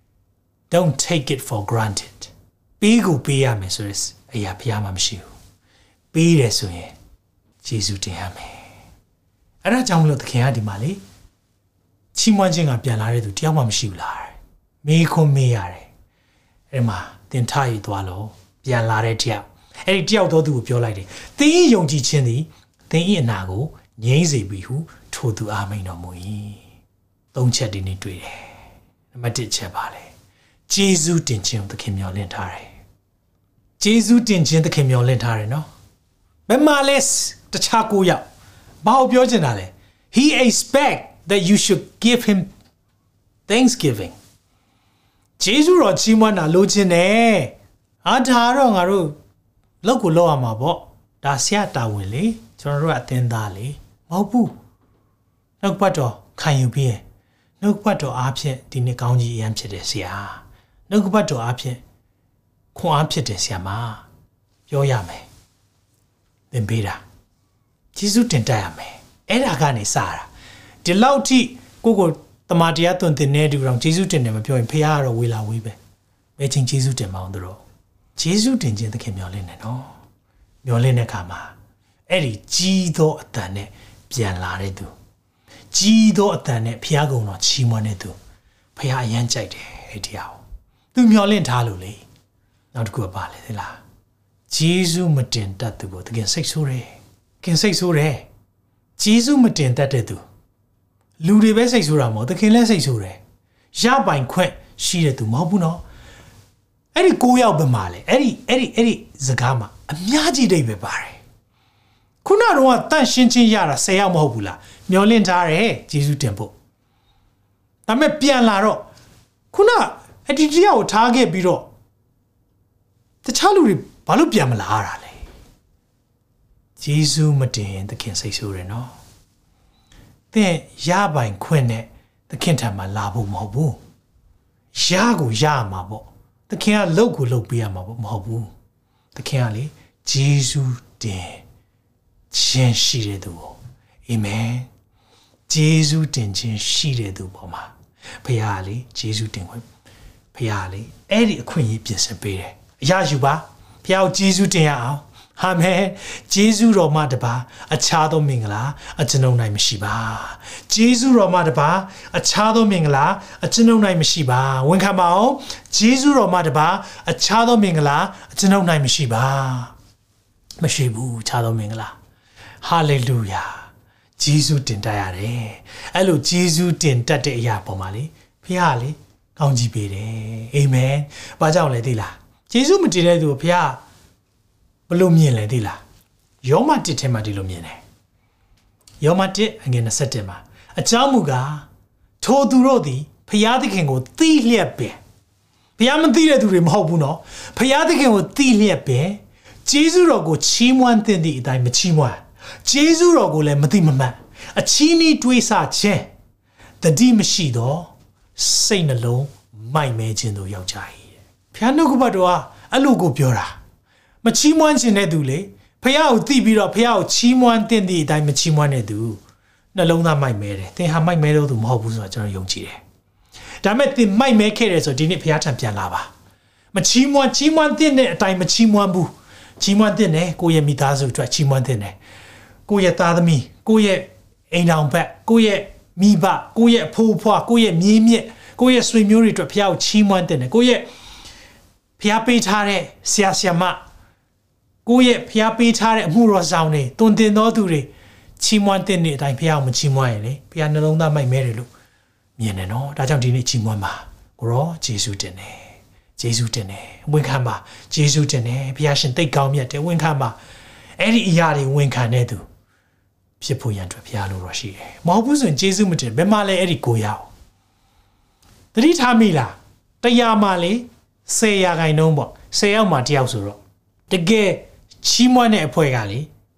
don't take it for granted ပေးရမယ်ဆိုရင်အရာဘုရားမှမရှိဘူး။ပေးတယ်ဆိုရင်ဂျေဇုတင်ရမယ်။အဲ့ဒါကြောင့်မလို့သခင်ကဒီမှာလေချီးမွမ်းခြင်းကပြန်လာတဲ့သူတယောက်မှမရှိဘူးလားမေးခွန်းမေးရတယ်အဲ့မှာသင်ထားရသွားလို့ပြန်လာတဲ့တယောက်အဲ့ဒီတယောက်တော့သူကိုပြောလိုက်တယ်သင်၏ယုံကြည်ခြင်းသည်သင်၏အနာကိုငြိမ်းစေပြီဟုထိုသူအာမိန်တော်မူ၏သုံးချက်ဒီနေ့တွေ့တယ်နံပါတ်1ချက်ပါလေဂျေဇုတင်ခြင်းသခင်မျှော်လင့်ထားတယ်ဂျေဇုတင်ခြင်းသခင်မျှော်လင့်ထားတယ်နော်ဘယ်မှာလဲတခြား9ယောက်ဘာကိုပြောချင်တာလဲ he expect that you should give him thanksgiving ဂျေဇုတော်ချီးမွမ်းတာလိုချင်တယ်အားဒါတော့ငါတို့လောက်ကိုလောက်ရမှာပေါ့ဒါဆရာတာဝန်လေကျွန်တော်တို့ကအသင်းသားလေမဟုတ်ဘူးနှုတ်ပတ်တော်ခံယူပြီးရင်နှုတ်ပတ်တော်အားဖြင့်ဒီနေ့ကောင်းကြီးအရန်ဖြစ်တယ်ဆရာနှုတ်ပတ်တော်အားဖြင့်ခွန်အားဖြစ်တယ်ဆရာမပြောရမယ်သင်ပေးတာဂျေဇုတင်တတ်ရမယ်အဲ့ဒါကနေစတာဒီလောက်ထိကိုတမန်တရားသွန်သင်နေတူတော့ဂျေဇုတင်တယ်မပြောရင်ဖခင်ကတော့ဝေလာဝေးပဲဘယ်ချိန်ဂျေဇုတင်မအောင်တို့ဂျေဇုတင်ခြင်းသခင်မျှော်လင့်နေနော်မျှော်လင့်တဲ့အခါမှာအဲ့ဒီကြီးသောအတန်နဲ့ပြန်လာတဲ့သူကြီးသောအတန်နဲ့ဖခင်ကုံတော်ချီးမွမ်းတဲ့သူဖခင်အရန်ကြိုက်တယ်အဲ့ဒီအောင်သူမျှော်လင့်ထားလို့လေနောက်တစ်ခုကပါလေသလားဂျေဇုမတင်တတ်သူကိုသခင်စိတ်ဆိုးတယ်ခင်စိတ်ဆိုးတယ်ဂျေဇုမတင်တတ်တဲ့သူလူတွေပဲစိတ်ဆိုးတာမဟုတ်သခင်လည်းစိတ်ဆိုးတယ်ရပိုင်ခွင့်ရှိတဲ့သူမဟုတ်ဘူးနော်အဲ့ဒီ9ယောက်ပဲမှာလေအဲ့ဒီစကားမှာအများကြီးတိတ်ပဲပါတယ်ခုနကတော့တန့်ရှင်းချင်းရတာ10ယောက်မဟုတ်ဘူးလားမျောလင့်ထားတယ်ဂျေဇုတင်ဖို့ဒါပေမဲ့ပြန်လာတော့ခုနအဒီတရားကိုထားခဲ့ပြီးတော့တခြားလူတွေဘာလို့ပြန်မလာရတာလဲဂျေဇုမတင်သခင်စိတ်ဆိုးတယ်နော်သင်ရပိုင်ခွင့်နဲ့သခင်ထံမှာလာဖို့မဟုတ်ဘူးရကိုရမှာပေါ့သခင်ကလှုပ်ကိုလှုပ်ပေးရမှာပေါ့မဟုတ်ဘူးသခင်ကလေဂျေဇုတင်ခြင်းရှိတဲ့သူကိုအာမင်ဂျေဇုတင်ခြင်းရှိတဲ့သူပေါ်မှာဘုရားလေဂျေဇုတင်ခွင့်ဘုရားလေအဲ့ဒီအခွင့်အရေးပြင်ဆင်ပေးတယ်အရာယူပါဘုရားကိုဂျေဇုတင်ရအောင်ဟအာမင်ဂျေဇုတော်မှတပါအခြားသောမင်္ဂလာအကျွန်ုပ်၌မရှိပါဂျေဇုတော်မှတပါအခြားသောမင်္ဂလာအကျွန်ုပ်၌မရှိပါဝန်ခံပါအောင်ဂျေဇုတော်မှတပါအခြားသောမင်္ဂလာအကျွန်ုပ်၌မရှိပါမရှိဘူးအခြားသောမင်္ဂလာဟာလေလုယာဂျေဇုတင်တတ်ရတယ်အဲ့လိုဂျေဇုတင်တတ်တဲ့အရာပေါ်မှာလေဖခင်လေကောင်းကြီးပေးတယ်အာမင်ဘာကြောင့်လဲသိလားဂျေဇုမတင်တဲ့သူဖခင်ဘလို့မြင်လဲသိလားယောမ1ထဲမှာဒီလိုမြင်တယ်ယောမ1အငယ်27မှာအကြောင်းမူကားထိုသူတို့သည်ဖျားသခင်ကိုသိလျက်ပင်ဖျားမသိတဲ့သူတွေမဟုတ်ဘူးနော်ဖျားသခင်ကိုသိလျက်ပင်ဂျေဇုတော်ကိုချီးမွမ်းသင့်သည့်အတိုင်းမချီးမွမ်းဂျေဇုတော်ကိုလည်းမသိမမှတ်အချီးနှီးတွေးဆခြင်းတတိမရှိတော့စိတ်နှလုံးမိုက်မဲခြင်းတို့ရောက်ကြ၏ဖျားနှုတ်ကပတ်တော်ကအဲ့လိုကိုပြောတာမချီးမွမ်းခြင်းတဲ့သူလေဖះကိုသိပြီးတော့ဖះကိုချီးမွမ်းတဲ့သည့်အတိုင်းမချီးမွမ်းတဲ့သူနှလုံးသားမိုက်မဲတယ်သင်ဟာမိုက်မဲလို့သူမဟုတ်ဘူးဆိုတော့ကျွန်တော်ယုံကြည်တယ်ဒါပေမဲ့သင်မိုက်မဲခဲ့တယ်ဆိုဒီနေ့ဖះထံပြန်လာပါမချီးမွမ်းတဲ့အတိုင်းမချီးမွမ်းဘူးချီးမွမ်းတဲ့နဲ့ကိုယ့်ရဲ့မိသားစုအတွက်ချီးမွမ်းတဲ့နဲ့ကိုယ့်ရဲ့သားသမီးကိုယ့်ရဲ့အိမ်တော်ဘက်ကိုယ့်ရဲ့မိဘကိုယ့်ရဲ့အဖိုးအဖွားကိုယ့်ရဲ့မြေးမြစ်ကိုယ့်ရဲ့ဆွေမျိုးတွေအတွက်ဖះကိုချီးမွမ်းတဲ့နဲ့ကိုယ့်ရဲ့ဖះပေးထားတဲ့ဆရာဆရာမကိုယ့်ရဲ့ဖျားပေးထားတဲ့အမှုတော်ဆောင်တွေတွင်တင်တော်သူတွေချီးမွမ်းတဲ့အတိုင်းဖျားကိုမချီးမွမ်းရင်လေဖျားနှလုံးသားမိုက်မဲတယ်လို့မြင်တယ်နော်ဒါကြောင့်ဒီနေ့ချီးမွမ်းပါကိုရောဂျေဇုတင်တယ်ဂျေဇုတင်တယ်ဝန်ခံပါဂျေဇုတင်တယ်ဖျားရှင်သိကောင်းမြတ်တယ်ဝန်ခံပါအဲ့ဒီအရာတွေဝန်ခံတဲ့သူဖြစ်ဖို့ရန်အတွက်ဖျားလို့တော့ရှိတယ်မဟုတ်ဘူးဆိုရင်ဂျေဇုမတင်ဘယ်မှာလဲအဲ့ဒီကိုရအောင်သတိထားမိလားတရားမှလေ10ရာခိုင်နှုန်းပေါ့10ယောက်မှ1ယောက်ဆိုတော့တကယ်ချီးမွမ်းတဲ့အဖွဲကလေ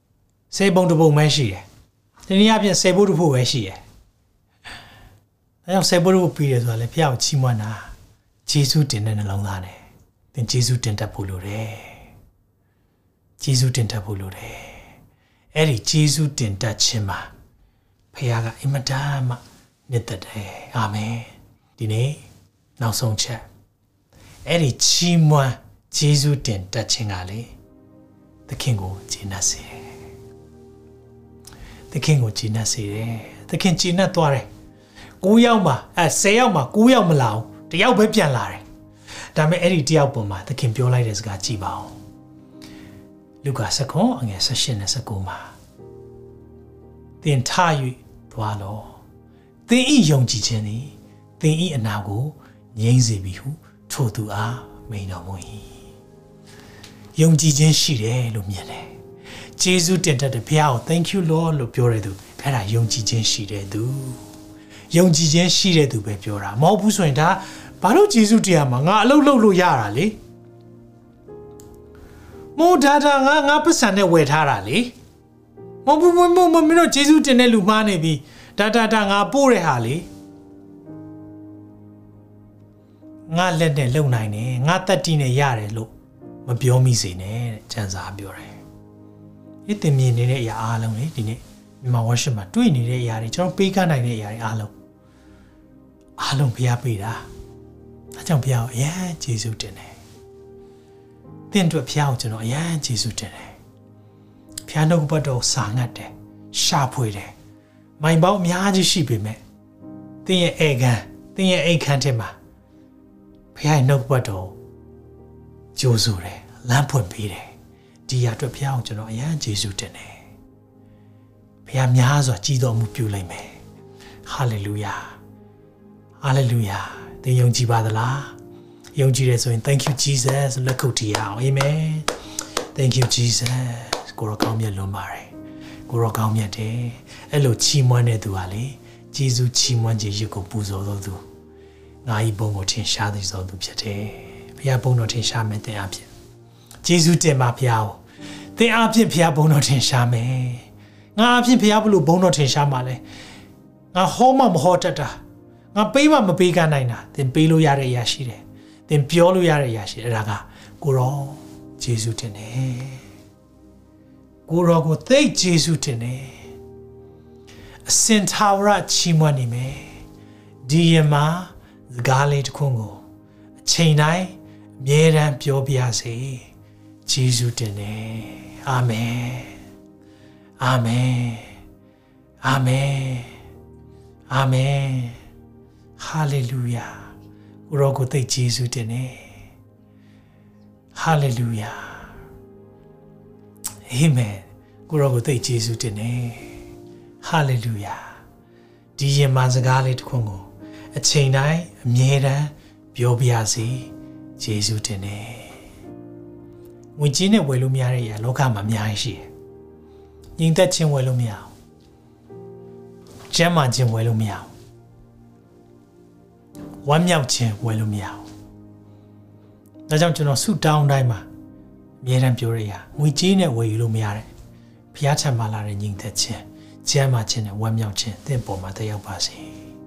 10ပုံတစ်ပုံပဲရှိတယ်။ဒီနေ့အပြင်10ဘုတ်တစ်ဖို့ပဲရှိတယ်။အဲကြောင့်10ဘုတ်တစ်ဖို့ပြီးတယ်ဆိုတာလေဖျားကိုချီးမွမ်းတာဂျေဇုတင်တဲ့နှလုံးသားနဲ့သင်ဂျေဇုတင်တတ်ဖို့လိုတယ်။ဂျေဇုတင်တတ်ဖို့လိုတယ်။အဲ့ဒီဂျေဇုတင်တတ်ခြင်းမှာဖျားကအင်မတန်မှနှစ်သက်တယ်။အာမင်။ဒီနေ့နောက်ဆုံးချက်အဲ့ဒီချီးမွမ်းဂျေဇုတင်တတ်ခြင်းကလေသခင်ကိုကျေနပ်စေတယ်သခင်ကိုကျေနပ်စေတယ်သခင်ကျေနပ်သွားတယ်9ယောက်မှာ10ယောက်မှာ9ယောက်မလာဘူးတယောက်ပဲပြန်လာတယ်ဒါပေမဲ့အဲ့ဒီတယောက်ပေါ်မှာသခင်ပြောလိုက်တဲ့စကားကြည့်ပါဦးလူကာ7အငယ်18နဲ့19မှာသင်ထ၍သွားလောသင်ဤယုံကြည်ခြင်းသည်သင်ဤအနာကိုငြိမ်းစေပြီဟုထိုသူအားမိန်တော်မူ၏ယုံကြည်ခြင်းရှိတယ်လို့မြင်တယ်ဂျေဇုတင်တတ်တဲ့ဘုရားကို thank you lord လို့ပြောတဲ့သူအဲ့ဒါယုံကြည်ခြင်းရှိတဲ့သူယုံကြည်ခြင်းရှိတဲ့သူပဲပြောတာမဟုတ်ဘူးဆိုရင်ဒါဘာလို့ဂျေဇုတရားမှာငါအလုပ်လုပ်လို့ရတာလေမို့ဒါငါပတ်စံနဲ့ဝယ်ထားတာလေမဟုတ်ဘူးမင်းတို့ဂျေဇုတင်တဲ့လူမှားနေပြီဒါငါပို့တဲ့ဟာလေငါလက်နဲ့လုံနိုင်တယ်ငါတက်တီနဲ့ရတယ်လို့မပြောမိစေနဲ့တဲ့ကျန်စာပြောတယ်။ဒီတင်မြင်နေတဲ့အရာအားလုံးလေဒီနေ့မြန်မာ worship မှာတွေ့နေတဲ့အရာတွေကျွန်တော်ပေးကမ်းနိုင်တဲ့အရာတွေအားလုံးဘုရားပေးတာ။အဲကြောင့်ဘုရားကိုအရန်ကျေးဇူးတင်တယ်။သင်တို့ဘုရားကိုကျွန်တော်အရန်ကျေးဇူးတင်တယ်။ဘုရားနှုတ်ဘတ်တော်စာငတ်တယ်။ရှာဖွေတယ်။မိုင်ပေါင်းအများကြီးရှိပေမဲ့သင်ရဲ့အိတ်ခမ်းထဲမှာဘုရားရဲ့နှုတ်ဘတ်တော်ကြိုးဆိုတယ်လမ်းဖွင့်ပေးတယ်ဒီရအတွက်ဘုရားကိုကျွန်တော်အရန်ကျေးဇူးတင်တယ်ဘုရားများစွာကြီးတော်မူပြုလိုက်မယ်ဟာလေလုယာသင်ယုံကြည်ပါသလားယုံကြည်တယ်ဆိုရင် thank you Jesus လက်ခုပ်တီးအောင်အာမင် thank you Jesus ကိုရောကောင်းမြတ်လွန်ပါတယ်ကိုရောကောင်းမြတ်တယ်အဲ့လိုချီးမွမ်းတဲ့သူဟာလေကျေးဇူးချီးမွမ်းခြင်းရစ်ကိုပူဇော်တော်သူငါဤဘုံကိုထင်ရှားသိသောသူဖြစ်တယ်ဘုရားဘုံတော်ထင်ရှားမယ်သင်အဖြစ်ယေရှုတင်ပါဘုရားသင်အဖြစ်ဘုရားဘုံတော်ထင်ရှားမယ်ငါအဖြစ်ဘုရားဘလို့ဘုံတော်ထင်ရှားမှာလဲငါဟောမှမဟောတတ်တာငါပေးမှမပေးကနိုင်တာသင်ပေးလို့ရတဲ့အရာရှိတယ်သင်ပြောလို့ရတဲ့အရာရှိတယ်အဲ့ဒါကကိုရောယေရှုတင်တယ်ကိုရောကိုသိယေရှုတင်တယ်အစင်ထာဝရချီးမွမ်းနေမယ်ဒီရမှာစကားလေးတစ်ခုကိုအချိန်တိုင်းအမြဲတမ်းပြောပြစေကျေးဇူးတင်တယ်အာမင်အာမင်အာမင်အာမင်ဟာလေလုယာကိုရောကိုသိကျေးဇူးတင်တယ်ဟာလေလုယာအာမင်ကိုရောကိုသိကျေးဇူးတင်တယ်ဟာလေလုယာဒီရင်မာစကားလေးတစ်ခုကိုအချိန်တိုင်းအမြဲတမ်းပြောပြရစီကျေးဇူးတင်တယ်ငွေကြေးနဲ့ဝယ်လို့မရတဲ့အရာလောကမှာအများကြီးရှိတယ်။ညီသက်ချင်းဝယ်လို့မရအောင်။ကျမ်းမာခြင်းဝယ်လို့မရအောင်။ဝမ်းမြောက်ခြင်းဝယ်လို့မရအောင်။ဒါကြောင့်ကျွန်တော်ဆုတောင်းတိုင်းမှာအမြဲတမ်းပြောရရငွေကြေးနဲ့ဝယ်ယူလို့မရတဲ့ဘုရားထံမှာလာတဲ့ညီသက်ချင်းကျမ်းမာခြင်းနဲ့ဝမ်းမြောက်ခြင်းသင်ပေါ်မှာတက်ရောက်ပါစေ။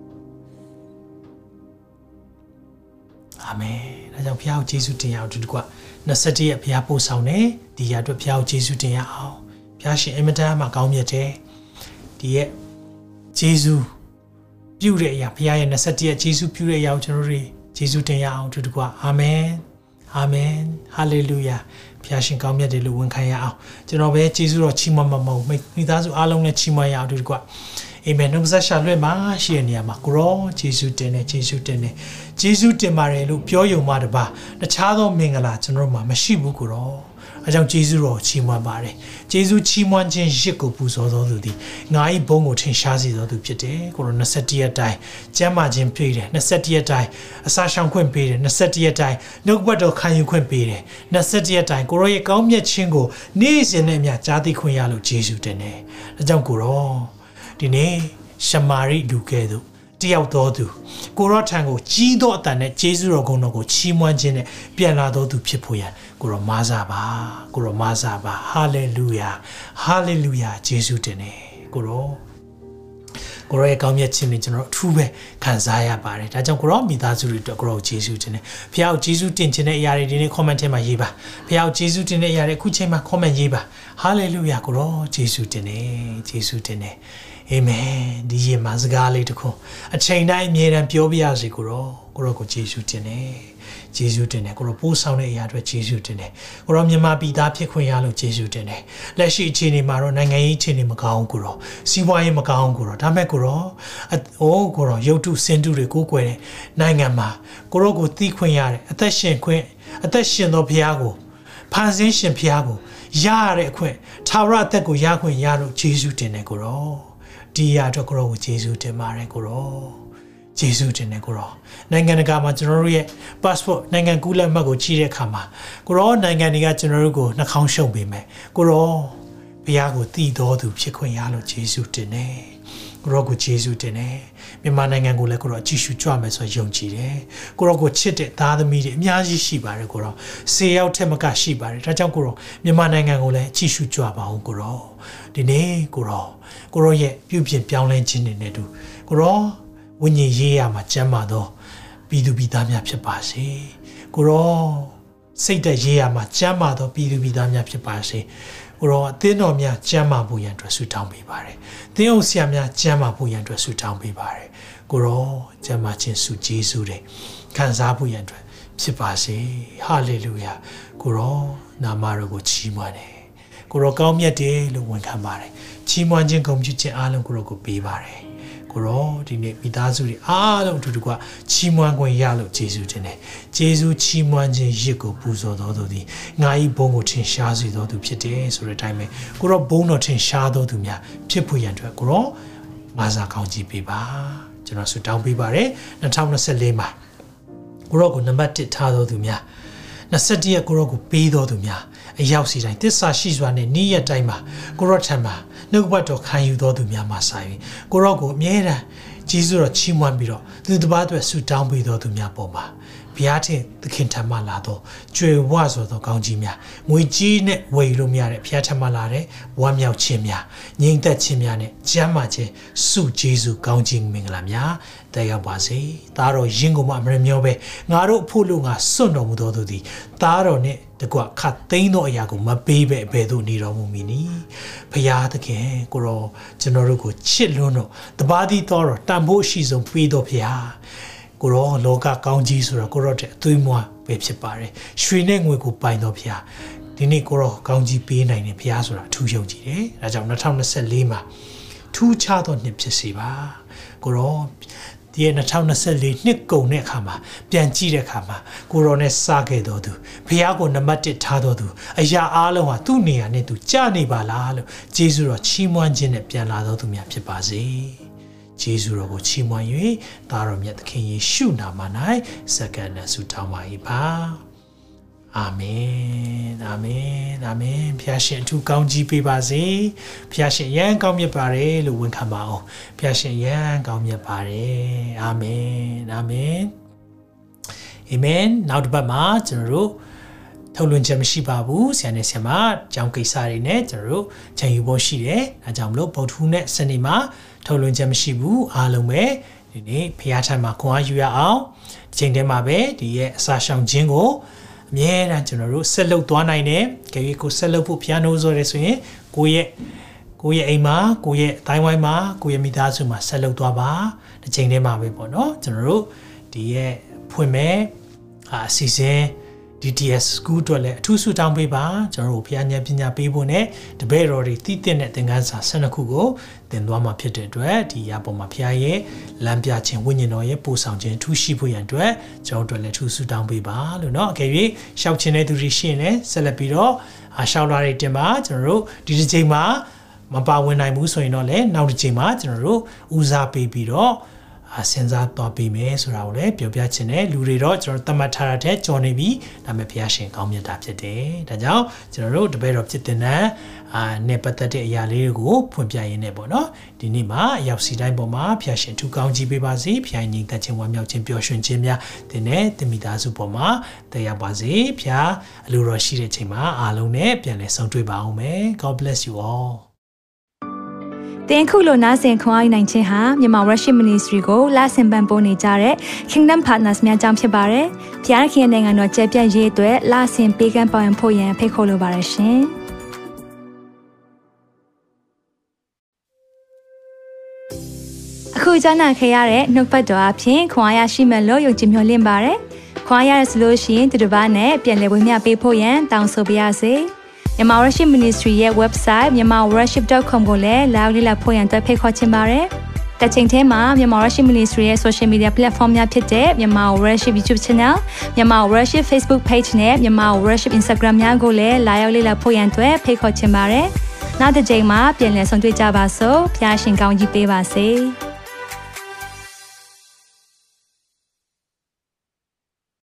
အာမင်။ဒါကြောင့်ဘုရားကိုကျေးဇူးတင်ရအောင်ဒီကွာ21ရက်ဘုရားပို့ဆောင်တယ်ဒီရက်အတွက်ဘုရားကိုကျေးဇူးတင်ရအောင်ဘုရားရှင်အင်မတန်မှကောင်းမြတ်တယ်ဒီရက်ကျေးဇူးပြုတဲ့အရာဘုရားရဲ့21ရက်ကျေးဇူးပြုတဲ့အရာကိုကျွန်တော်တို့ကျေးဇူးတင်ရအောင်ဒီကွာအာမင်အာမင်ဟာလေလုယာဘုရားရှင်ကောင်းမြတ်တယ်လို့ဝန်ခံရအောင်ကျွန်တော်ပဲကျေးဇူးတော်ချီးမွမ်းမှာမဟုတ်မိသားစုအားလုံးနဲ့ချီးမွမ်းရအောင်ဒီကွာအာမင်နှုတ်ဆက်ရှာလွှဲမှာရှိတဲ့နေရာမှာကိုရောယေရှုတင်တယ်ယေရှုတင်တယ်ယေရှုတင်ပါတယ်လို့ပြောယုံမှတပါတခြားသောမင်္ဂလာကျွန်တော်တို့မှာမရှိဘူးကိုရောအဲကြောင့်ယေရှုတော်ချီးမွမ်းပါတယ်ယေရှုချီးမွမ်းခြင်းရစ်ကိုပူဇော်တော်သူသည်ငါ၏ဘုန်းကိုထင်ရှားစေတော်သူဖြစ်တယ်ကိုရော21ရက်တိုင်းကျမ်းမာခြင်းပြည့်တယ်21ရက်တိုင်းအစာရှောင်ခွင့်ပေးတယ်21ရက်တိုင်းနှုတ်ဘတ်တော်ခံယူခွင့်ပေးတယ်21ရက်တိုင်းကိုရောရဲ့ကောင်းမြတ်ခြင်းကိုနေ့စဉ်နဲ့အမျှကြားသိခွင့်ရလို့ယေရှုတင်တယ်အဲကြောင့်ကိုရောဒီနေ့ရှမာရိလူကဲ့သို့တယောက်တော်သူကိုရောထံကိုကြီးသောအတန်နဲ့ကျေးဇူးတော်ဂုဏ်တော်ကိုချီးမွမ်းခြင်းနဲ့ပြန်လာတော်သူဖြစ်ဖို့ရန်ကိုရောမားစားပါကိုရောမားစားပါဟာလေလုယာဟာလေလုယာယေရှုတင်တယ်ကိုရောရဲ့ကောင်းမြတ်ခြင်းနဲ့ကျွန်တော်အထူးပဲခံစားရပါတယ်ဒါကြောင့်ကိုရောမိသားစုတွေအတွက်ကိုရောယေရှုတင်တယ်ဖခင်ကိုယေရှုတင်ခြင်းတဲ့အရာတွေဒီနေ့ comment ထဲမှာရေးပါဖခင်ကိုယေရှုတင်တဲ့အရာတွေအခုချိန်မှာ comment ရေးပါဟာလေလုယာကိုရောယေရှုတင်တယ်ယေရှုတင်တယ်အာမင်ဒီရေမှာစကားလေးတစ်ခုအချိန်တိုင်းအမြဲတမ်းပြောပြရစီကိုရောကိုယေရှုတင်တယ်ယေရှုတင်တယ်ကိုရောပို့ဆောင်တဲ့အရာအတွက်ယေရှုတင်တယ်ကိုရောမြန်မာပြည်သားဖြစ်ခွင့်ရလို့ယေရှုတင်တယ်လက်ရှိအခြေအနေမှာတော့နိုင်ငံရေးအခြေအနေမကောင်းကိုရောစီးပွားရေးမကောင်းကိုရောဒါမဲ့ကိုရောရုပ်တုစင်တုတွေကိုကိုွယ်တဲ့နိုင်ငံမှာကိုရောကိုသိခွင့်ရတယ်အသက်ရှင်သောဘုရားကိုဖန်ဆင်းရှင်ဘုရားကိုရရတဲ့အခွင့်ထာဝရအသက်ကိုရခွင့်ရလို့ယေရှုတင်တယ်ကိုရောဒီရတော့ကိုရောကိုယေရှုတင်ပါတယ်ကိုရောယေရှုတင်တယ်ကိုရောနိုင်ငံတကာမှာကျွန်တော်တို့ရဲ့ passport နိုင်ငံကူးလက်မှတ်ကိုကြီးတဲ့အခါမှာကိုရောနိုင်ငံတွေကကျွန်တော်တို့ကိုနှာခေါင်းရှုံပေးမယ်ကိုရောဘုရားကိုတည်တော်သူဖြစ်ခွင့်ရလို့ယေရှုတင်တယ်ကိုရောကိုယေရှုတင်တယ်မြန်မာနိုင်ငံကိုလည်းကိုရောကြည့်ရှုကြွမယ်ဆိုယုံကြည်တယ်ကိုရောကိုချစ်တဲ့သားသမီးတွေအများကြီးရှိပါတယ်ကိုရော10ယောက်ထက်မကရှိပါတယ်ဒါကြောင့်ကိုရောမြန်မာနိုင်ငံကိုလည်းကြည့်ရှုကြွပါအောင်ကိုရောဒီနေ့ကိုရောရဲ့ပြုပြင်ပြောင်းလဲခြင်းတွေနဲ့တူကိုရောဝိညာဉ်ရေးရမှာကျမ်းမာသောပြည်သူပြည်သားများဖြစ်ပါစေကိုရောစိတ်သက်ရေးရမှာကျမ်းမာသောပြည်သူပြည်သားများဖြစ်ပါစေကိုရောအသင်းတော်များကျမ်းမာဖို့ရန်အတွက်ဆုတောင်းပေးပါတယ်သင်းအုပ်ဆရာများကျမ်းမာဖို့ရန်အတွက်ဆုတောင်းပေးပါတယ်ကိုရောကျမ်းမာခြင်းဆုကျေးဇူးတွေခံစားဖို့ရန်အတွက်ဖြစ်ပါစေဟာလေလုယာကိုရောနာမတော်ကိုချီးမွမ်းတယ်ကိုရောကောင်းမြတ်တယ်လို့ဝန်ခံပါတယ်ချီးမွမ်းခြင်းဂုဏ်ပြုခြင်းအားလုံးကိုရောကိုပေးပါတယ်ကိုရောဒီနေ့မိသားစုတွေအားလုံးအတူတူကချီးမွမ်းခွင့်ရလို့ယေရှုတင်တယ်ယေရှုချီးမွမ်းခြင်းရစ်ကိုပူဇော်တော်သူသည်ငါ၏ဘုန်းကိုထင်ရှားစေတော်သူဖြစ်တယ်ဆိုတဲ့အတိုင်းပဲကိုရောဘုန်းတော်ထင်ရှားတော်သူများဖြစ်ဖို့ရန်အတွက်ကိုရောမာစာကောင်းကြီးပေးပါကျွန်တော်ဆုတောင်းပေးပါတယ်2024မှာကိုရောကိုနံပါတ်1ထားတော်သူများ21ရက်ကိုရောကိုပေးတော်သူများအရောက်စီတိုင်းသစ္စာရှိစွာနဲ့နေ့ရက်တိုင်းမှာကိုရောထံမှာနှုတ်ဘတ်တော်ခံယူတော်သူများမှာဆိုင်ကိုရောကိုအမြဲတမ်းကျေးဇူးတော်ချီးမွမ်းပြီးတော့သူတစ်ပါးအတွက်ဆုတောင်းပေးတော်သူများပေါ်မှာဘုရားထင်သခင်ထံမှလာတော့ကြွယ်ဝဆိုသောကောင်းကြီးများငွေကြီးနဲ့ဝယ်လို့မရတဲ့ဘုရားထံမှလာတဲ့ဝမ်းမြောက်ခြင်းများငြိမ်သက်ခြင်းများနဲ့ကျမ်းမာခြင်းဆုကျေးဇူးကောင်းခြင်းမင်္ဂလာများတက်ရောက်ပါစေ။သားတော်ရင်ကိုမှမရမျောပဲငါတို့အဖို့လို့ငါစွန့်တော်မူတော်သူသည်သားတော်နဲ့တကွခတ်သိမ်းသောအရာကိုမပေးပဲဘယ်သို့နေတော်မူမည်နည်း။ဘုရားသခင်ကိုရောကျွန်တော်တို့ကိုချစ်လွန်းတော့တပါးသီးတော်တန်ဖိုးရှိဆုံးပေးတော်ဘုရားကိုရောလောကကောင်းကြီးဆိုတော့ကိုရောတဲ့အသွေးမွားပဲဖြစ်ပါတယ်ရွှေနဲ့ငွေကိုပိုင်တော်ဘုရားဒီနေ့ကိုရောကောင်းကြီးပေးနိုင်တယ်ဘုရားဆိုတာထူးယုံကြည်တယ်ဒါကြောင့်2024မှာထူးခြားသောနှစ်ဖြစ်စေပါကိုရောဒီ2024နှစ်ကုန်တဲ့အခါမှာပြန်ကြည့်တဲ့အခါမှာကိုရောနဲ့စခဲ့တော်သူဘုရားကိုနံပါတ်1ထားတော်သူအရာအားလုံးဟာသူ့နေရာနဲ့သူကြာနေပါလားလို့ယေရှုတော်ချီးမွမ်းခြင်းနဲ့ပြန်လာတော်သူများဖြစ်ပါစေယေရှုတော်ကိုချီးမွမ်း၍သားတော်မြတ်သခင်ယေရှုနာမ၌စက္ကန့်နဲ့ဆုတောင်းပါ၏ပါအာမင်အာမင်အာမင်ဖျားရှင်အထူးကောင်းကြီးပေးပါစေဖျားရှင်ရန်ကောင်းမြတ်ပါတယ်လို့ဝန်ခံပါအောင်ဖျားရှင်ရန်ကောင်းမြတ်ပါတယ်အာမင်အာမင်အာမင်နောက်တစ်ပတ်မှာကျွန်တော်တို့ထုတ်လွှင့်ချက်မရှိပါဘူးဆရာနဲ့ဆရာမကျောင်းကိစ္စတွေနဲ့ကျွန်တော်တို့ချိန်ယူဖို့ရှိတယ်အဲကြောင့်မလို့ဗုဒ္ဓဟူးနဲ့စနေမှာထုတ်လွှင့်ချက်မရှိဘူးအားလုံးပဲဒီနေ့ဖျားထံမှာခွန်အားယူရအောင်ဒီချိန်တည်းမှာပဲဒီရဲ့အစာရှောင်ခြင်းကိုအမြဲတမ်းကျွန်တော်တို့ဆက်လုပ်သွားနိုင်တယ်။ကြည့်ကိုဆက်လုပ်ဖို့ဖျားနှိုးဆိုရဲဆိုရင်ကိုယ့်ရဲ့အိမ်မှာကိုယ့်ရဲ့အတိုင်းဝိုင်းမှာကိုယ့်ရဲ့မိသားစုမှာဆက်လုပ်သွားပါ။ဒီချိန်ထဲမှာပဲပေါ့နော်။ကျွန်တော်တို့ဒီရဲ့ဖွင့်မဲ့အစီအစဉ် DTS School အတွက်လည်းအထူးဆုတောင်းပေးပါကျွန်တော်တို့ဘုရားဉာဏ်ပညာပေးဖို့နဲ့တပည့်တော်တွေတည်တဲ့သင်ခန်းစာ12ခုကိုသင်သွားမှာဖြစ်တဲ့အတွက်ဒီအပေါ်မှာဘုရားရဲ့လမ်းပြခြင်းဝိညာဉ်တော်ရဲ့ပို့ဆောင်ခြင်းထူးရှိဖို့ရန်အတွက်ကျွန်တော်တို့လည်းထူးဆုတောင်းပေးပါလို့เนาะအကယ်၍ရှောက်ခြင်းတဲ့သူတွေရှိရင်လည်းဆက်လက်ပြီးတော့ရှောက်လာတွေတင်ပါကျွန်တော်တို့ဒီတစ်ချိန်မှာမပါဝင်နိုင်ဘူးဆိုရင်တော့လည်းနောက်တစ်ချိန်မှာကျွန်တော်တို့ဦးစားပေးပြီးတော့စဉ်းစားသွားပြီးမယ်ဆိုတာကိုလည်းပြောပြချင်တယ်လူတွေတော့ကျွန်တော်သတ်မှတ်ထားတဲ့ကြော်နေပြီဒါပေမဲ့ဘုရားရှင်ကောင်းမြတ်တာဖြစ်တယ်ဒါကြောင့်ကျွန်တော်တို့တပည့်တော်ဖြစ်တဲ့နဲ့ပတ်သက်တဲ့အရာလေးတွေကိုဖွင့်ပြရင်းနဲ့ပေါ့နော်ဒီနေ့မှာအရောက်စီတိုင်းပေါ်မှာဘုရားရှင်ထူကောင်းကြီးပေးပါစေဘုရားညီသက်ခြင်းဝမ်းမြောက်ခြင်းပျော်ရွှင်ခြင်းများဒီနေ့သင်မိသားစုပေါ်မှာတရားပါစေဘုရားအလိုတော်ရှိတဲ့ချိန်မှာအားလုံးနဲ့ပြန်လည်ဆုံတွေ့ပါအောင်မယ် God bless you all တင်ခုလိုနာဆင်ခွန်အားနိုင်ခြင်းဟာမြန်မာ Worship Ministry ကိုလာဆင်ပန်ပိုးနေကြတဲ့ Kingdom Partners များအကြောင်းဖြစ်ပါတယ်။ဘုရားခင်နိုင်ငံတော်ကျယ်ပြန့်ရေးအတွက်လာဆင်ပေးကမ်းပောင်းဖို့ရန်ဖိတ်ခေါ်လိုပါတယ်ရှင်။အခုကြားနာခဲ့ရတဲ့နှုတ်ပတ်တော်အဖြစ်ခွန်အားရရှိမဲ့လို့ယုံကြည်မျှော်လင့်ပါတယ်။ခွန်အားရဆိုလို့ရှိရင်ဒီတစ်ပတ်နဲ့ပြန်လည်ဝေမျှပေးဖို့ရန်တောင်းဆိုပါရစေ။ Myanmar Worship Ministry ရဲ့ website myanmarworship.com ကိုလည်းလာရောက်လေ့လာဖို့ရန်ဖိတ်ခေါ်ချင်ပါတယ်။တစ်ချိန်တည်းမှာ Myanmar Worship Ministry ရဲ့ social media platform များဖြစ်တဲ့ Myanmar Worship YouTube Channel, Myanmar Worship Facebook page နဲ့ Myanmar Worship Instagram များကိုလည်းလာရောက်လေ့လာဖို့ရန်ဖိတ်ခေါ်ချင်ပါတယ်။နောက်တစ်ချိန်မှာပြန်လည်ဆုံတွေ့ကြပါစို့။ဖျားရှင်ကောင်းကြီးပေးပါစေ။